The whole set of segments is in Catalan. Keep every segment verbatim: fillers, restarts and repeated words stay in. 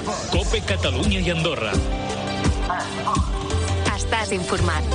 COPE Catalunya i Andorra. Estàs informat.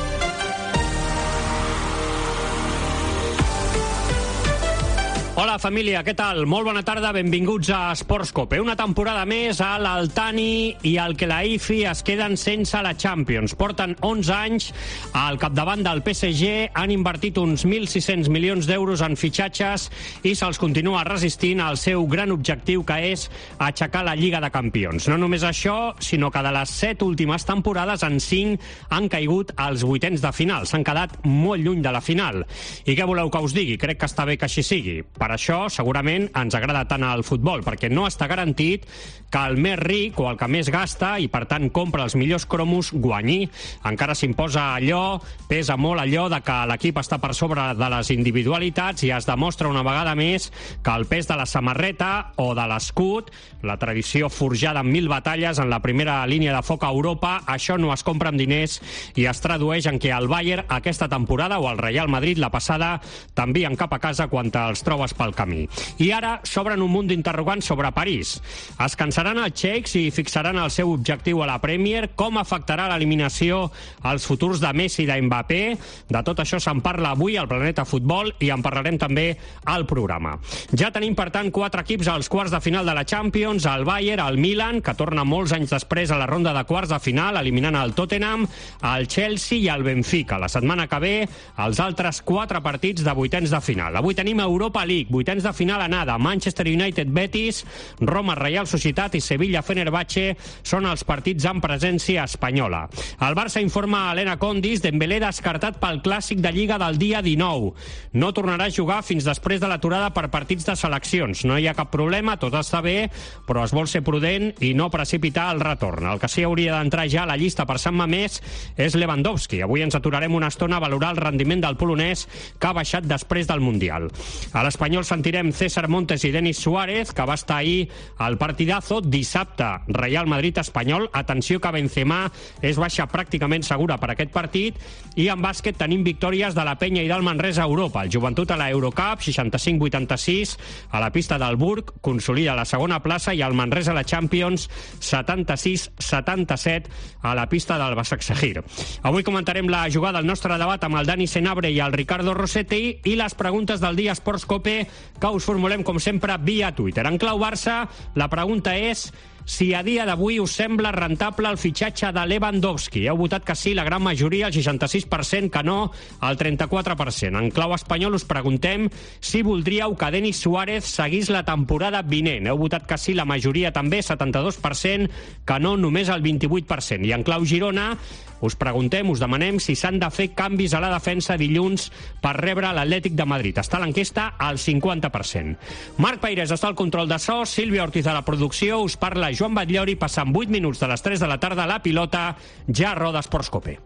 Hola família, què tal? Molt bona tarda, benvinguts a Esports Cope. Una temporada més, a l'Altani i el Khelaifi es queden sense la Champions. Porten onze anys al capdavant del P S G, han invertit uns mil sis-cents milions d'euros en fitxatges i se'ls continua resistint al seu gran objectiu, que és aixecar la Lliga de Campions. No només això, sinó que de les set últimes temporades, en cinc han caigut als vuitens de final. S'han quedat molt lluny de la final. I què voleu que us digui? Crec que està bé que així sigui. Per això, segurament, ens agrada tant el futbol, perquè no està garantit que el més ric o el que més gasta i, per tant, compra els millors cromos guanyi. Encara s'imposa allò, pesa molt allò de que l'equip està per sobre de les individualitats i es demostra una vegada més que el pes de la samarreta o de l'escut, la tradició forjada en mil batalles en la primera línia de foc a Europa, això no es compra amb diners i es tradueix en què el Bayern aquesta temporada o el Real Madrid la passada t'envien cap a casa quan te'ls trobes pel camí. I ara s'obren un munt d'interrogants sobre París. Es cansaran els xeics i fixaran el seu objectiu a la Premier? Com afectarà l'eliminació als futurs de Messi i d'Mbappé? De tot això se'n parla avui al Planeta Futbol i en parlarem també al programa. Ja tenim, per tant, quatre equips als quarts de final de la Champions, el Bayern, el Milan, que torna molts anys després a la ronda de quarts de final, eliminant el Tottenham, el Chelsea i el Benfica. La setmana que ve, els altres quatre partits de vuitens de final. Avui tenim Europa League, vuitens de final anada. Manchester United Betis, Roma Real Societat i Sevilla Fenerbahce són els partits en presència espanyola. El Barça informa a Helena Condis, Dembélé descartat pel clàssic de Lliga del dia dinou. No tornarà a jugar fins després de l'aturada per partits de seleccions. No hi ha cap problema, tot està bé, però es vol ser prudent i no precipitar el retorn. El que sí hauria d'entrar ja a la llista per Sant Mamés és Lewandowski. Avui ens aturarem una estona a valorar el rendiment del polonès, que ha baixat després del Mundial. A l'Espanyol sentirem César Montes i Denis Suárez, que va estar ahir al partidazo. Dissabte, Real Madrid-Espanyol. Atenció que Benzema és baixa pràcticament segura per aquest partit. I en bàsquet tenim victòries de la Penya i del Manresa a Europa. El Joventut a la Eurocup, seixanta-cinc vuitanta-sis, a la pista del Burg, consolida la segona plaça, i el Manresa a la Champions, setanta-sis setanta-set, a la pista del Basaksehir. Avui comentarem la jugada del nostre debat amb el Dani Senabre i el Ricardo Rossetti i les preguntes del dia Esports Cope, que us formulem, com sempre, via Twitter. En clau Barça, la pregunta és si a dia d'avui us sembla rentable el fitxatge de Lewandowski. Heu votat que sí, la gran majoria, el seixanta-sis per cent, que no, el trenta-quatre per cent. En clau espanyol us preguntem si voldríeu que Denis Suárez seguís la temporada vinent. Heu votat que sí, la majoria també, setanta-dos per cent, que no, només el vint-i-vuit per cent. I en clau Girona us preguntem, us demanem si s'han de fer canvis a la defensa dilluns per rebre l'Atlètic de Madrid. Està a l'enquesta al cinquanta per cent. Marc Paires està al control de so, Sílvia Ortiz a la producció, us parla Joan Batllori, passant vuit minuts de les tres de la tarda a la pilota, ja roda Esports Cope.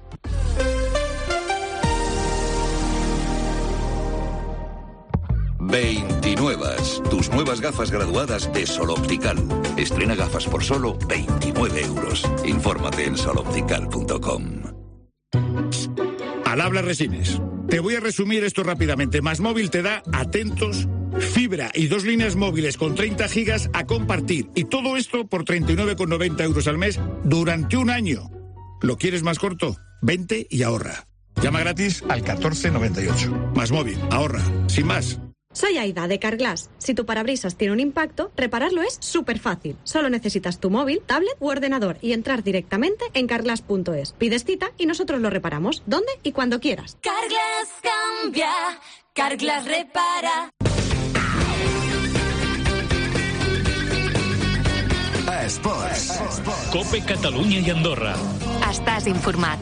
veintinuevas, tus nuevas gafas graduadas de Sol Optical. Estrena gafas por solo veintinueve euros. Infórmate en sol optical punto com. Al habla Resines. Te voy a resumir esto rápidamente. Más Móvil te da, atentos, fibra y dos líneas móviles con treinta gigas a compartir. Y todo esto por treinta y nueve con noventa euros al mes durante un año. ¿Lo quieres más corto? Vente y ahorra. Llama gratis al catorce noventa y ocho. Más Móvil, ahorra. Sin más. Soy Aida, de Carglass. Si tu parabrisas tiene un impacto, repararlo es súper fácil. Solo necesitas tu móvil, tablet u ordenador y entrar directamente en carglass punto es. Pides cita y nosotros lo reparamos, donde y cuando quieras. Carglass cambia, Carglass repara. Esports. COPE Catalunya i Andorra. Estàs informat.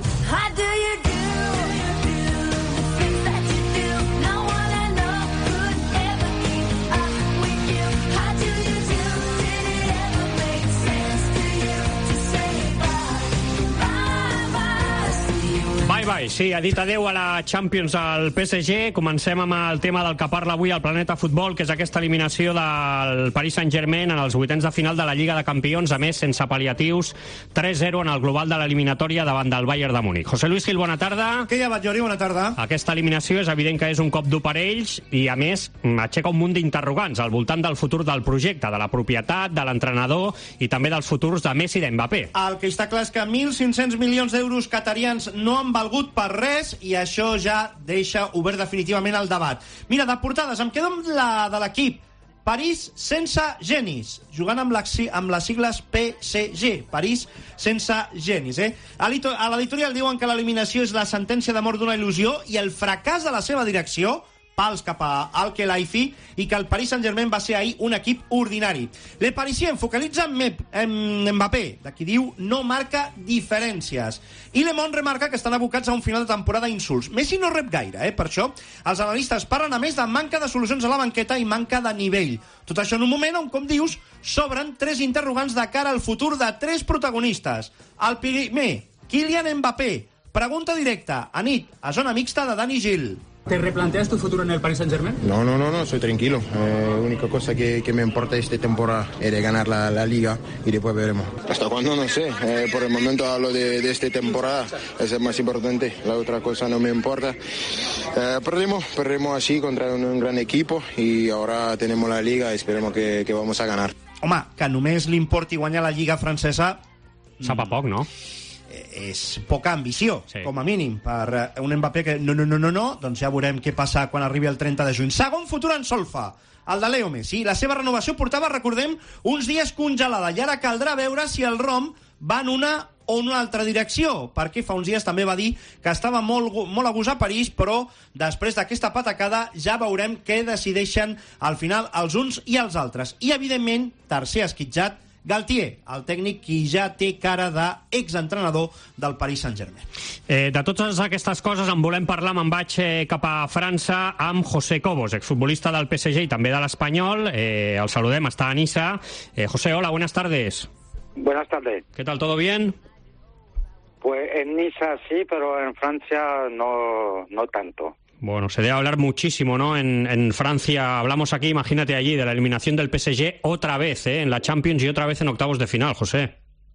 Bye bye, Ai, sí, ha dit adeu a la Champions al P S G. Comencem amb el tema del que parla avui el Planeta Futbol, que és aquesta eliminació del Paris Saint-Germain en els vuitens de final de la Lliga de Campions, a més, sense pal·liatius, tres zero en el global de l'eliminatòria davant del Bayern de Múnich. José Luis Gil, bona tarda. Què hi ha, Batllori? Bona tarda. Aquesta eliminació és evident que és un cop dur per ells i, a més, aixeca un munt d'interrogants al voltant del futur del projecte, de la propietat, de l'entrenador i també dels futurs de Messi i d'Mbappé. El que està clar és que mil cinc-cents milions d'euros qatarians no han valgut per res i això ja deixa obert definitivament el debat. Mira, de portades, em quedo amb la de l'equip. París sense genis, jugant amb, amb les sigles P S G, París sense genis. Eh? A l'editorial diuen que l'eliminació és la sentència de mort d'una il·lusió i el fracàs de la seva direcció, pals cap a Al-Khelaifi, i que el Paris Saint-Germain va ser ahir un equip ordinari. Le Parisien focalitza en Mbappé, de qui diu no marca diferències. I Le Monde remarca que estan abocats a un final de temporada insults. Messi no rep gaire, eh? Per això els analistes parlen a més de manca de solucions a la banqueta i manca de nivell. Tot això en un moment on, com dius, s'obren tres interrogants de cara al futur de tres protagonistes. El primer, Kylian Mbappé. Pregunta directa, a nit, a zona mixta de Dani Gil. ¿Te replanteas tu futuro en el Paris Saint-Germain? No, no, no, no, soy tranquilo. La eh, única cosa que, que me importa esta temporada es de ganar la, la liga y después veremos. ¿Hasta cuándo? No sé. Eh, por el momento hablo de, de esta temporada. Es el más importante. La otra cosa no me importa. Eh, perdimos, perdimos así contra un, un gran equipo y ahora tenemos la liga y esperemos que, que vamos a ganar. Home, que només li importi guanyar la lliga francesa... Sap a poc, no? És poca ambició, sí, com a mínim, per un Mbappé que no, no, no, no, no, doncs ja veurem què passa quan arribi el trenta de juny. Segon futur en solfa, el de Leo Messi. La seva renovació portava, recordem, uns dies congelada, i ara caldrà veure si el Rom va en una o una altra direcció, perquè fa uns dies també va dir que estava molt, molt a gust a París, però després d'aquesta patacada ja veurem què decideixen al final els uns i els altres. I, evidentment, tercer esquitxat, Galtier, el tècnic qui ja té cara d'exentrenador del Paris Saint-Germain. Eh, de totes aquestes coses en volem parlar, me'n vaig eh, cap a França amb José Cobos, exfutbolista del P S G i també de l'Espanyol. Eh, el saludem, està a Niça. Eh, José, hola, buenas tardes. Buenas tardes. ¿Qué tal, todo bien? Pues en Niza sí, pero en Francia no, no tanto. Bueno, se debe hablar muchísimo, ¿no? En, en Francia, hablamos aquí, imagínate allí, de la eliminación del P S G otra vez, ¿eh? En la Champions y otra vez en octavos de final, José.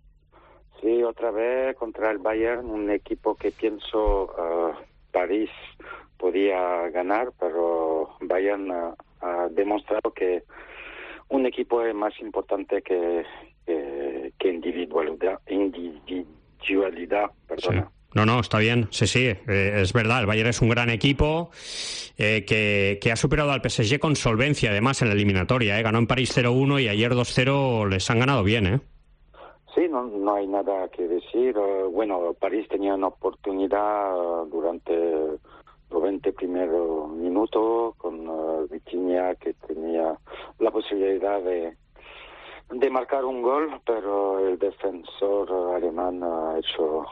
Sí, otra vez contra el Bayern, un equipo que pienso uh, París podía ganar, pero Bayern uh, ha demostrado que un equipo es más importante que, que, que individualidad, individualidad, perdona. Sí. No, no, está bien, sí, sí, eh, es verdad, el Bayern es un gran equipo eh, que, que ha superado al P S G con solvencia, además, en la eliminatoria, eh, ganó en París cero uno y ayer dos cero les han ganado bien, ¿eh? Sí, no, no hay nada que decir, uh, bueno, París tenía una oportunidad uh, durante los veinte primeros minutos con uh, Vitinha, que tenía la posibilidad de, de marcar un gol, pero el defensor uh, alemán uh, ha hecho...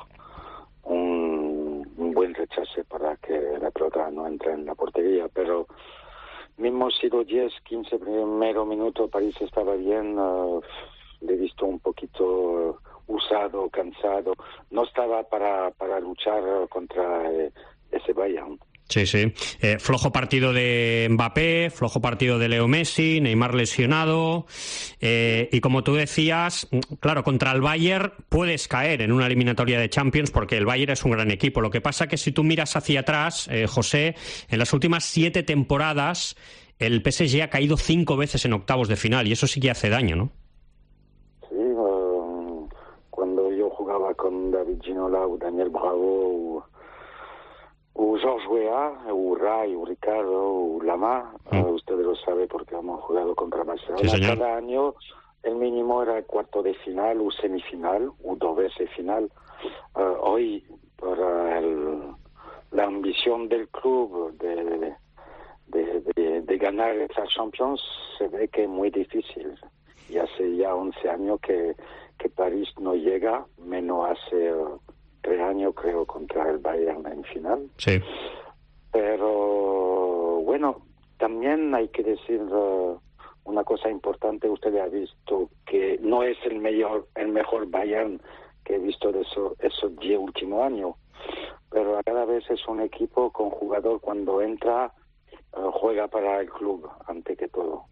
Un, un buen rechace para que la pelota no entre en la portería, pero mismo si los diez, quince primeros minutos París estaba bien, uh, le he visto un poquito uh, usado, cansado, no estaba para, para luchar contra eh, ese Bayern. Sí, sí. Eh, flojo partido de Mbappé, flojo partido de Leo Messi, Neymar lesionado. Eh, y como tú decías, claro, contra el Bayern puedes caer en una eliminatoria de Champions porque el Bayern es un gran equipo. Lo que pasa que si tú miras hacia atrás, eh, José, en las últimas siete temporadas el P S G ha caído cinco veces en octavos de final y eso sí que hace daño, ¿no? Sí, uh, cuando yo jugaba con David Ginola o Daniel Bravo o Georges Weah, o Ray, o Ricardo, o Lamar, mm. uh, ustedes lo saben porque hemos jugado contra Barcelona. Sí, cada año el mínimo era el cuarto de final o semifinal, o dos veces final. Uh, hoy, para el, la ambición del club de, de, de, de ganar esa Champions, se ve que es muy difícil. Y hace ya once años que, que París no llega, menos hace... Uh, tres años creo contra el Bayern en final. Sí. Pero bueno, también hay que decir uh, una cosa importante. Usted ha visto que no es el mejor el mejor Bayern que he visto de eso, esos diez últimos años. pero cada vez es un equipo con jugador cuando entra, uh, juega para el club, ante que todo.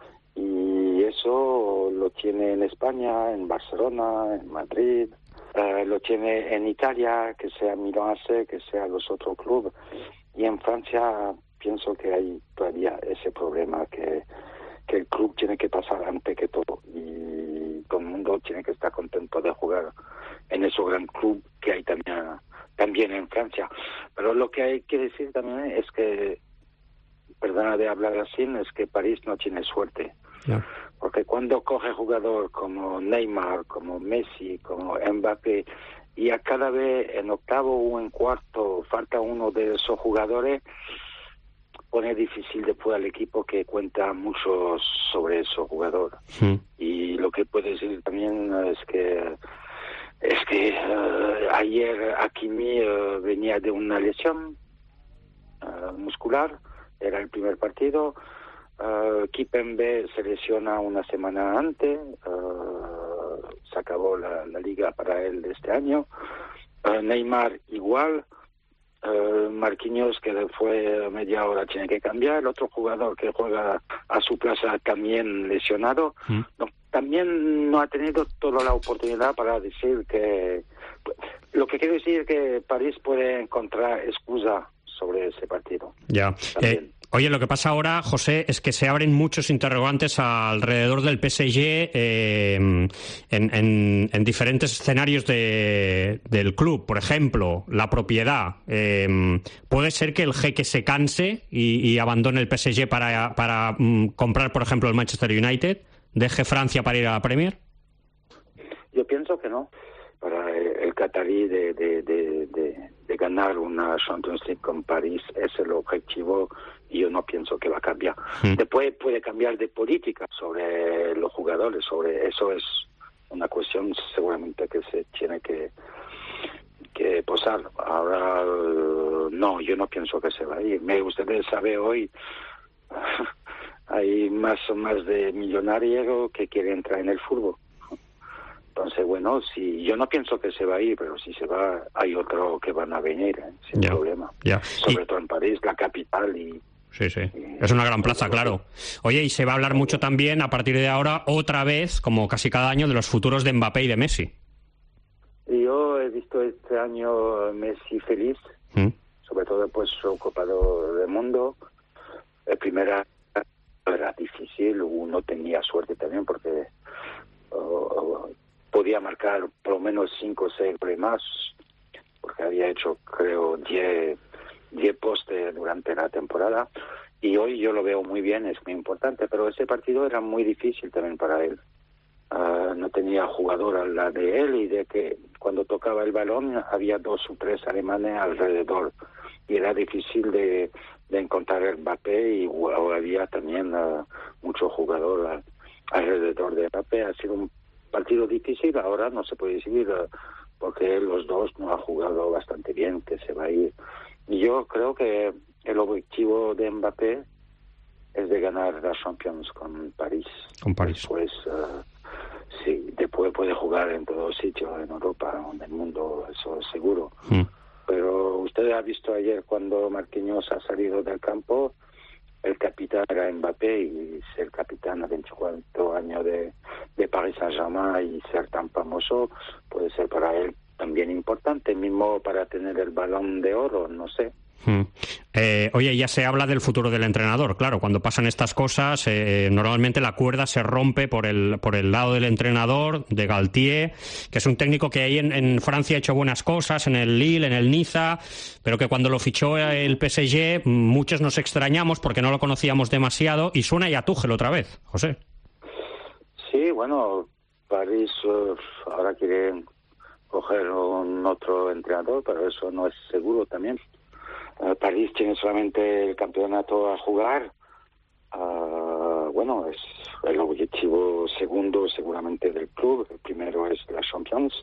Y eso lo tiene en España, en Barcelona, en Madrid, uh, lo tiene en Italia, que sea Milan A C, que sea los otros clubes. Y en Francia pienso que hay todavía ese problema que, que el club tiene que pasar ante que todo. Y todo el mundo tiene que estar contento de jugar en ese gran club que hay también, también en Francia. Pero lo que hay que decir también es que, perdona de hablar así, es que París no tiene suerte. No. Porque cuando coge jugador como Neymar, como Messi, como Mbappé, y a cada vez en octavo o en cuarto falta uno de esos jugadores, pone difícil después al equipo que cuenta mucho sobre esos jugadores. Sí. Y lo que puedo decir también es que es que uh, ayer Hakimi uh, venía de una lesión uh, muscular, era el primer partido. Uh, Kimpembe se lesiona una semana antes, uh, se acabó la, la liga para él este año. Uh, Neymar igual, uh, Marquinhos que fue media hora tiene que cambiar, el otro jugador que juega a su plaza también lesionado. ¿Mm? No, también no ha tenido toda la oportunidad para decir que... Lo que quiero decir es que París puede encontrar excusa sobre ese partido. Ya. Eh, oye, lo que pasa ahora, José, es que se abren muchos interrogantes alrededor del P S G eh, en, en, en diferentes escenarios de, del club. Por ejemplo, la propiedad. Eh, ¿Puede ser que el jeque se canse y, y abandone el P S G para, para um, comprar, por ejemplo, el Manchester United? ¿Deje Francia para ir a la Premier? Yo pienso que no. Para el catarí de, de, de, de, de ganar una Champions League con París es el objetivo y yo no pienso que va a cambiar. Mm. Después puede cambiar de política sobre los jugadores, sobre eso es una cuestión seguramente que se tiene que, que posar. Ahora no, yo no pienso que se va a ir. Me gustaría saber hoy hay más o más de millonarios que quieren entrar en el fútbol. Entonces, bueno, si yo no pienso que se va a ir, pero si se va, hay otro que van a venir, ¿eh? sin yeah, problema. Yeah. Sobre y... todo en París, la capital. y Sí, sí. Y... Es una gran plaza, claro. Oye, y se va a hablar mucho también, a partir de ahora, otra vez, como casi cada año, de los futuros de Mbappé y de Messi. Yo he visto este año Messi feliz, ¿Mm? sobre todo después su Copa del Mundo. La primera era difícil, uno tenía suerte también porque... Oh, podía marcar por lo menos cinco o seis goles más, porque había hecho, creo, diez postes durante la temporada, y hoy yo lo veo muy bien, es muy importante, pero ese partido era muy difícil también para él. Uh, no tenía jugador al lado de él, y de que cuando tocaba el balón había dos o tres alemanes alrededor, y era difícil de, de encontrar el Mbappé, y había también uh, mucho jugador uh, alrededor de Mbappé. Ha sido un partido difícil, ahora no se puede decidir porque los dos no han jugado bastante bien, que se va a ir. Y yo creo que el objetivo de Mbappé es de ganar la Champions con París. Con París. Después, uh, sí, después puede jugar en todos sitios, en Europa, en el mundo, eso es seguro. Mm. Pero usted ha visto ayer cuando Marquinhos ha salido del campo, el capitán era Mbappé, y ser capitán a veinticuatro años de, de Paris Saint-Germain y ser tan famoso puede ser para él también importante, mismo para tener el Balón de Oro, no sé. Hmm. Eh, oye, ya se habla del futuro del entrenador. Claro, cuando pasan estas cosas, eh, normalmente la cuerda se rompe por el por el lado del entrenador, de Galtier, que es un técnico que ahí en, en Francia ha hecho buenas cosas, en el Lille, en el Niza, pero que cuando lo fichó el P S G, muchos nos extrañamos porque no lo conocíamos demasiado, y suena ya Tuchel otra vez, José. Sí, bueno, París uh, ahora quiere coger un otro entrenador, pero eso no es seguro también. Uh, París tiene solamente el campeonato a jugar. Uh, bueno, es el objetivo segundo seguramente del club. El primero es la Champions,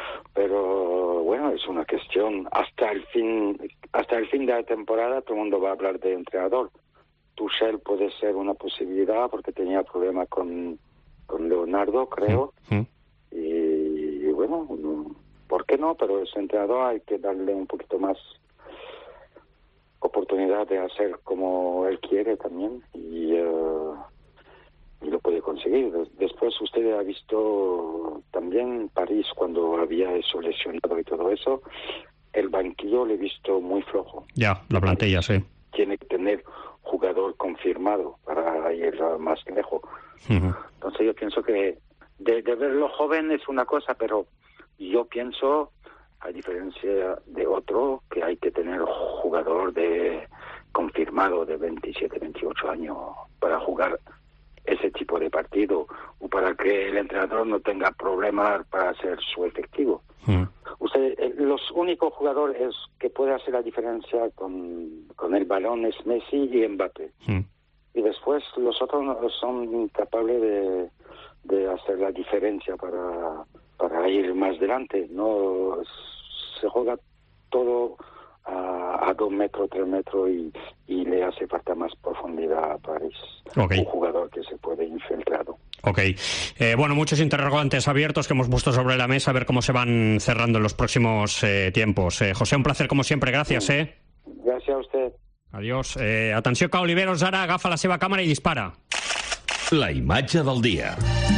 pero bueno, es una cuestión hasta el fin hasta el fin de la temporada. Todo el mundo va a hablar de entrenador. Tuchel puede ser una posibilidad porque tenía problemas con con Leonardo, creo. Sí, sí. Y, y bueno, ¿por qué no? Pero ese entrenador hay que darle un poquito más oportunidad de hacer como él quiere también, y, uh, y lo puede conseguir. Después usted ha visto también París cuando había eso lesionado y todo eso, el banquillo le he visto muy flojo. Ya, la plantilla, sí. Tiene que tener jugador confirmado para ir más lejos. Uh-huh. Entonces yo pienso que de, de verlo joven es una cosa, pero yo pienso, a diferencia de otro, que hay que tener jugador de confirmado de veintisiete, veintiocho años para jugar ese tipo de partido, o para que el entrenador no tenga problemas para hacer su efectivo. Uh-huh. Usted, los únicos jugadores que puede hacer la diferencia con, con el balón es Messi y Mbappé. Uh-huh. Y después los otros no son incapaces de, de hacer la diferencia para, para ir más adelante. No se juega todo a, a dos metros, tres metros y, y le hace falta más profundidad a París. Okay. Un jugador que se puede infiltrado. Ok. Eh, bueno, muchos interrogantes abiertos que hemos puesto sobre la mesa, a ver cómo se van cerrando en los próximos eh, tiempos. Eh, José, un placer como sempre, gràcies, sí. eh? Gràcies a usted. Adiós. Eh, atenció que Oliveros ara agafa la seva càmera i dispara. La imatge del dia.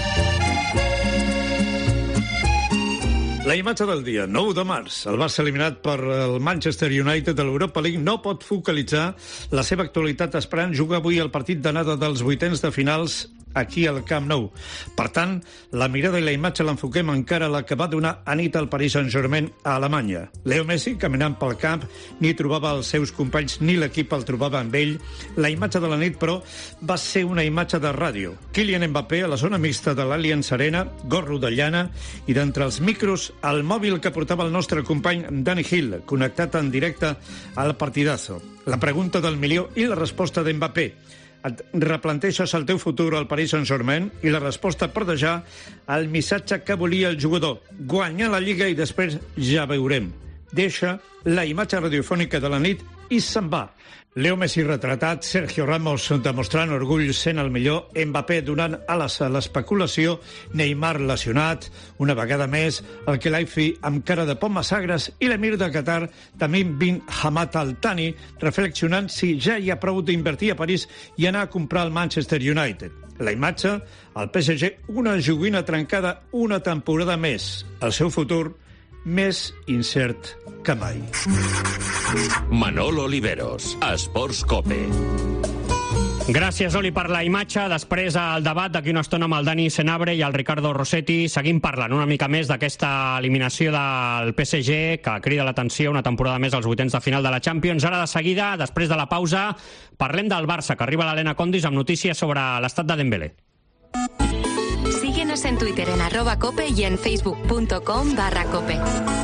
La imatge del dia, nou de març. El Barça eliminat per el Manchester United de l'Europa League no pot focalitzar la seva actualitat esperant jugar avui el partit d'anada dels vuitens de finals aquí al Camp Nou. Per tant, la mirada i la imatge l'enfoquem encara a la que va donar anit al Paris Saint-Germain a Alemanya. Leo Messi, caminant pel camp, ni trobava els seus companys ni l'equip el trobava amb ell. La imatge de la nit, però, va ser una imatge de ràdio. Kylian Mbappé a la zona mixta de l'Allianz Arena, gorro de llana, i d'entre els micros, el mòbil que portava el nostre company Dani Hill, connectat en directe al partidazo. La pregunta del milió i la resposta d'Mbappé. Et replanteixes el teu futur al Paris Saint-Germain? I la resposta per dejar el missatge que volia el jugador: guanyar la Lliga i després ja veurem. Deixa la imatge radiofònica de la nit i se'n va. Leo Messi retratat, Sergio Ramos demostrant orgull sent el millor, Mbappé donant ales a l'especulació, Neymar lesionat, una vegada més, el Khelaifi amb cara de pomes agres i l'emir de Qatar, Tamim bin Hamad Al Thani, reflexionant si ja hi ha prou d'invertir a París i anar a comprar el Manchester United. La imatge, el P S G, una joguina trencada una temporada més. El seu futur més incert que mai. Manolo Oliveros, Esports Cope. Gràcies, Oli, per la imatge. Després el debat d'aquí una estona amb el Dani Senabre i el Ricardo Rossetti. Seguim parlant una mica més d'aquesta eliminació del P S G, que crida l'atenció una temporada més als vuitens de final de la Champions. Ara, de seguida, després de la pausa, parlem del Barça, que arriba l'Helena Condis amb notícies sobre l'estat de Dembélé. Síguenos en Twitter en arroba cope y en facebook.com barra cope.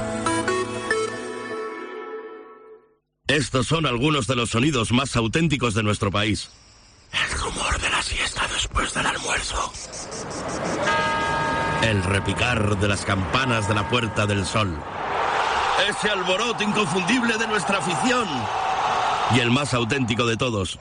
Estos son algunos de los sonidos más auténticos de nuestro país. El rumor de la siesta después del almuerzo. El repicar de las campanas de la Puerta del Sol. Ese alboroto inconfundible de nuestra afición. Y el más auténtico de todos.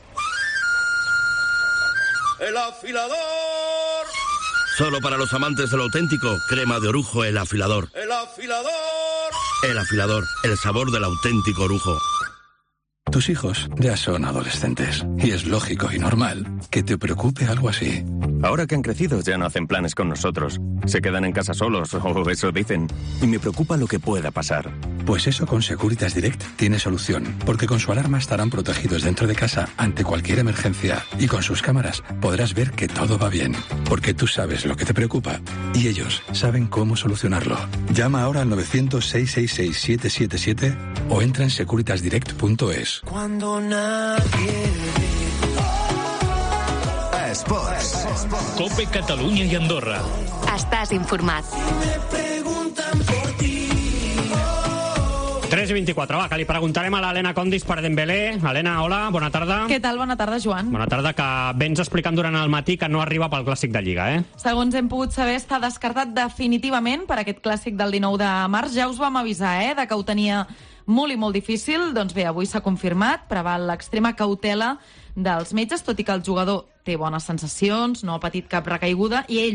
¡El afilador! Solo para los amantes de lo auténtico, crema de orujo El Afilador. ¡El afilador! El Afilador, el sabor del auténtico orujo. Tus hijos ya son adolescentes y es lógico y normal que te preocupe algo así. Ahora que han crecido ya no hacen planes con nosotros. Se quedan en casa solos, o eso dicen. Y me preocupa lo que pueda pasar. Pues eso con Securitas Direct tiene solución, porque con su alarma estarán protegidos dentro de casa ante cualquier emergencia y con sus cámaras podrás ver que todo va bien, porque tú sabes lo que te preocupa y ellos saben cómo solucionarlo. Llama ahora al novecientos, seiscientos sesenta y seis, siete siete siete o entra en securitas direct punto es. Cuando nadie Esports. Cope Catalunya i Andorra. Estàs informat. tres i vint-i-quatre, va, que li preguntarem a l'Helena Condis per Dembélé. Helena, hola, bona tarda. Què tal? Bona tarda, Joan. Bona tarda, que vens explicant durant el matí que no arriba pel Clàssic de Lliga, eh? Segons hem pogut saber, està descartat definitivament per aquest Clàssic del dinou de març. Ja us vam avisar, eh, de que ho tenia molt i molt difícil. Doncs bé, avui s'ha confirmat, preval l'extrema cautela dels metges, tot i que el jugador té bones sensacions, no ha patit cap recaiguda, i ell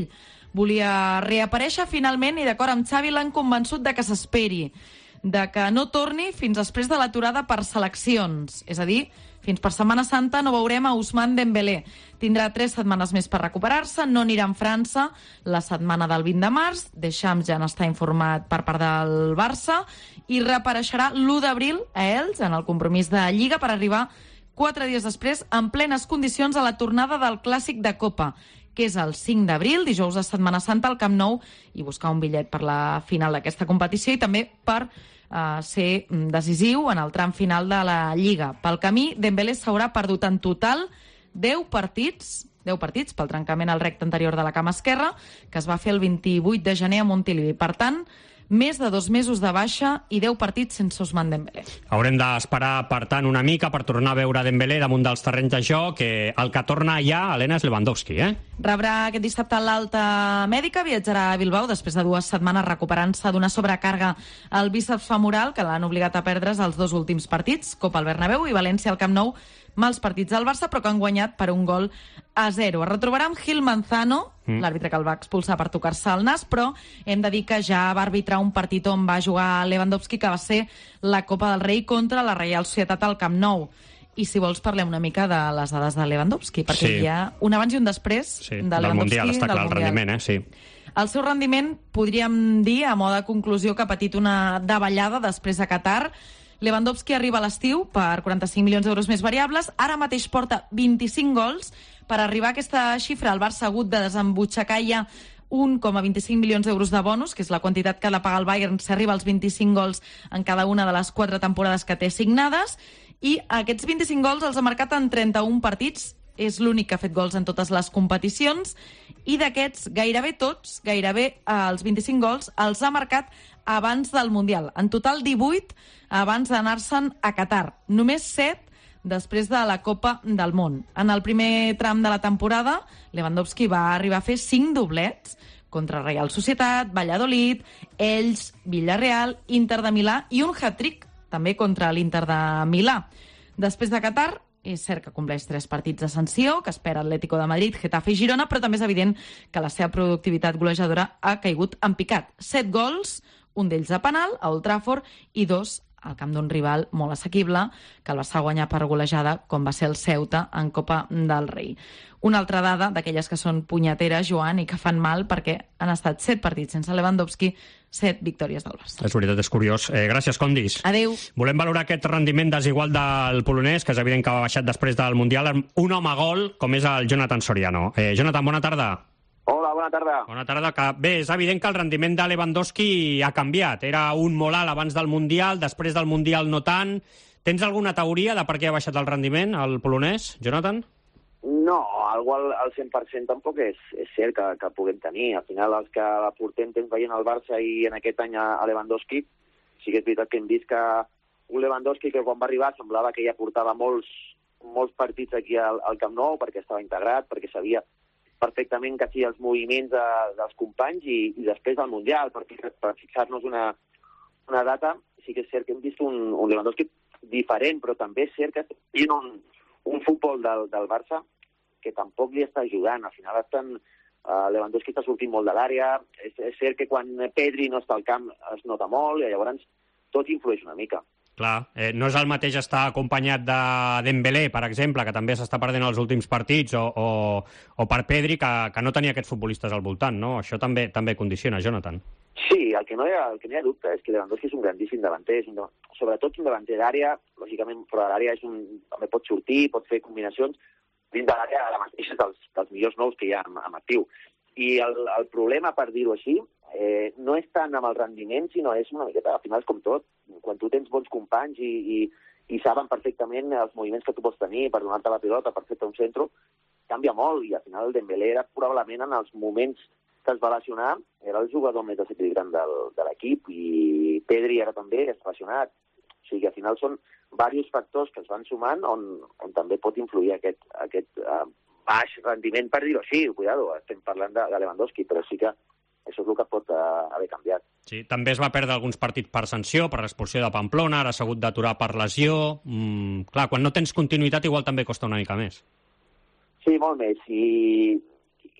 volia reaparèixer finalment i d'acord amb Xavi l'han convençut de que s'esperi, de que no torni fins després de l'aturada per seleccions. És a dir, fins per Setmana Santa no veurem a Ousmane Dembélé. Tindrà tres setmanes més per recuperar-se, no anirà a França la setmana del vint de març, Deschamps ja n'està informat per part del Barça, i reapareixerà l'u d'abril a Elx, en el compromís de Lliga, per arribar quatre dies després en plenes condicions a la tornada del Clàssic de Copa, que és el cinc d'abril, dijous de Setmana Santa, al Camp Nou, i buscar un bitllet per la final d'aquesta competició i també per Uh, ser decisiu en el tram final de la Lliga. Pel camí, Dembélé s'haurà perdut en total deu partits, deu partits pel trencament al recte anterior de la cama esquerra, que es va fer el vint-i-vuit de gener a Montilivi. Per tant, més de dos mesos de baixa i deu partits sense Ousmane Dembélé. Haurem d'esperar, per tant, una mica per tornar a veure Dembélé damunt dels terrenys de joc, que el que torna ja, Helena, és Lewandowski, eh? Rebrà aquest dissabte l'alta mèdica, viatjarà a Bilbao després de dues setmanes recuperant-se d'una sobrecàrrega al bíceps femoral que l'han obligat a perdre's els dos últims partits, Copa al Bernabéu i València al Camp Nou, mals partits del Barça, però que han guanyat per un gol a zero. Es retrobarà amb Gil Manzano, mm. l'àrbitre que el va expulsar per tocar-se el nas, però hem de dir que ja va arbitrar un partit on va jugar Lewandowski, que va ser la Copa del Rei contra la Reial Societat al Camp Nou. I si vols parlem una mica de les dades de Lewandowski, perquè sí. hi ha un abans i un després sí, de del Lewandowski. Mundial, està clar, el rendiment, eh? Sí. El seu rendiment, podríem dir, a mode de conclusió, que ha patit una davallada després a Qatar. Lewandowski arriba a l'estiu per quaranta-cinc milions d'euros més variables. Ara mateix porta vint-i-cinc gols. Per arribar a aquesta xifra, el Barça ha hagut de desembutxacar ja un coma vint-i-cinc milions d'euros de bonus, que és la quantitat que ha de pagar el Bayern si arriba als vint-i-cinc gols en cada una de les quatre temporades que té signades. I aquests vint-i-cinc gols els ha marcat en trenta-un partits. És l'únic que ha fet gols en totes les competicions. I d'aquests, gairebé tots, gairebé eh, els vint-i-cinc gols, els ha marcat abans del Mundial. En total, divuit abans d'anar-se'n a Qatar. Només set després de la Copa del Món. En el primer tram de la temporada, Lewandowski va arribar a fer cinc doblets contra Real Societat, Valladolid, Elx, Villarreal, Inter de Milà i un hat-trick també contra l'Inter de Milà. Després de Qatar, és cert que compleix tres partits de sanció, que espera Atlético de Madrid, Getafe i Girona, però també és evident que la seva productivitat golejadora ha caigut en picat. Set gols, un d'ells a penal, a Old Trafford, i dos al camp d'un rival molt assequible, que el va guanyar per golejada, com va ser el Ceuta en Copa del Rei. Una altra dada, d'aquelles que són punyeteres, Joan, i que fan mal, perquè han estat set partits sense Lewandowski, set victòries del Barça. És veritat, és curiós. Eh, gràcies, Condis. Adéu. Volem valorar aquest rendiment desigual del polonès, que és evident que ha baixat després del Mundial, amb un home gol, com és el Jonathan Soriano. Eh, Jonathan, bona tarda. Hola, bona tarda. Bona tarda. Que, bé, és evident que el rendiment de Lewandowski ha canviat. Era un molt alt abans del Mundial, després del Mundial no tant. Tens alguna teoria de per què ha baixat el rendiment, el polonès, Jonathan? No, algo al, al cent per cent tampoc és, és cert que, que puguem tenir. Al final, els que portem temps veient el Barça i en aquest any a Lewandowski, sí que és veritat que hem vist que un Lewandowski que quan va arribar semblava que ja portava molts, molts partits aquí al, al Camp Nou perquè estava integrat, perquè sabia perfectament que sí els moviments de, dels companys i, i després del Mundial, per, per fixar-nos una, una data, sí que és cert que hem vist un, un Lewandowski diferent, però també és cert que hi ha un, un futbol del, del Barça que tampoc li està ajudant. Al final estan, uh, Lewandowski està sortint molt de l'àrea, és, és cert que quan Pedri no està al camp es nota molt, i llavors tot influeix una mica. Clar, eh, no és el mateix estar acompanyat de Dembélé, per exemple, que també s'està perdent els últims partits, o, o, o per Pedri, que, que no tenia aquests futbolistes al voltant, no? Això també també condiciona, Jonathan. Sí, el que no hi ha, el que no hi ha dubte és que Lewandowski és un grandíssim davanter, és un, sobretot un davanter d'àrea, lògicament fora de l'àrea és un, també pot sortir, pot fer combinacions, dins de l'àrea la mateixa dels, dels millors nous que hi ha en, en actiu. I el, el problema, per dir-ho així, eh, no és tant amb el rendiment, sinó és una miqueta, al final és com tot, quan tu tens bons companys i, i, i saben perfectament els moviments que tu pots tenir per donar-te la pilota, per fer-te un centre, canvia molt, i al final el Dembélé era probablement en els moments que es va lesionar, era el jugador més desequilibrant del, de l'equip, i Pedri era també lesionat. O sigui que al final són diversos factors que es van sumant on, on també pot influir aquest, aquest uh, baix rendiment, per dir-ho així. Cuidado, estem parlant de, de Lewandowski, però sí que això és el que pot uh, haver canviat. Sí, també es va perdre alguns partits per sanció, per l'expulsió de Pamplona, ara s'ha hagut d'aturar per lesió. Mm, clar, quan no tens continuïtat igual també costa una mica més. Sí, molt més. I,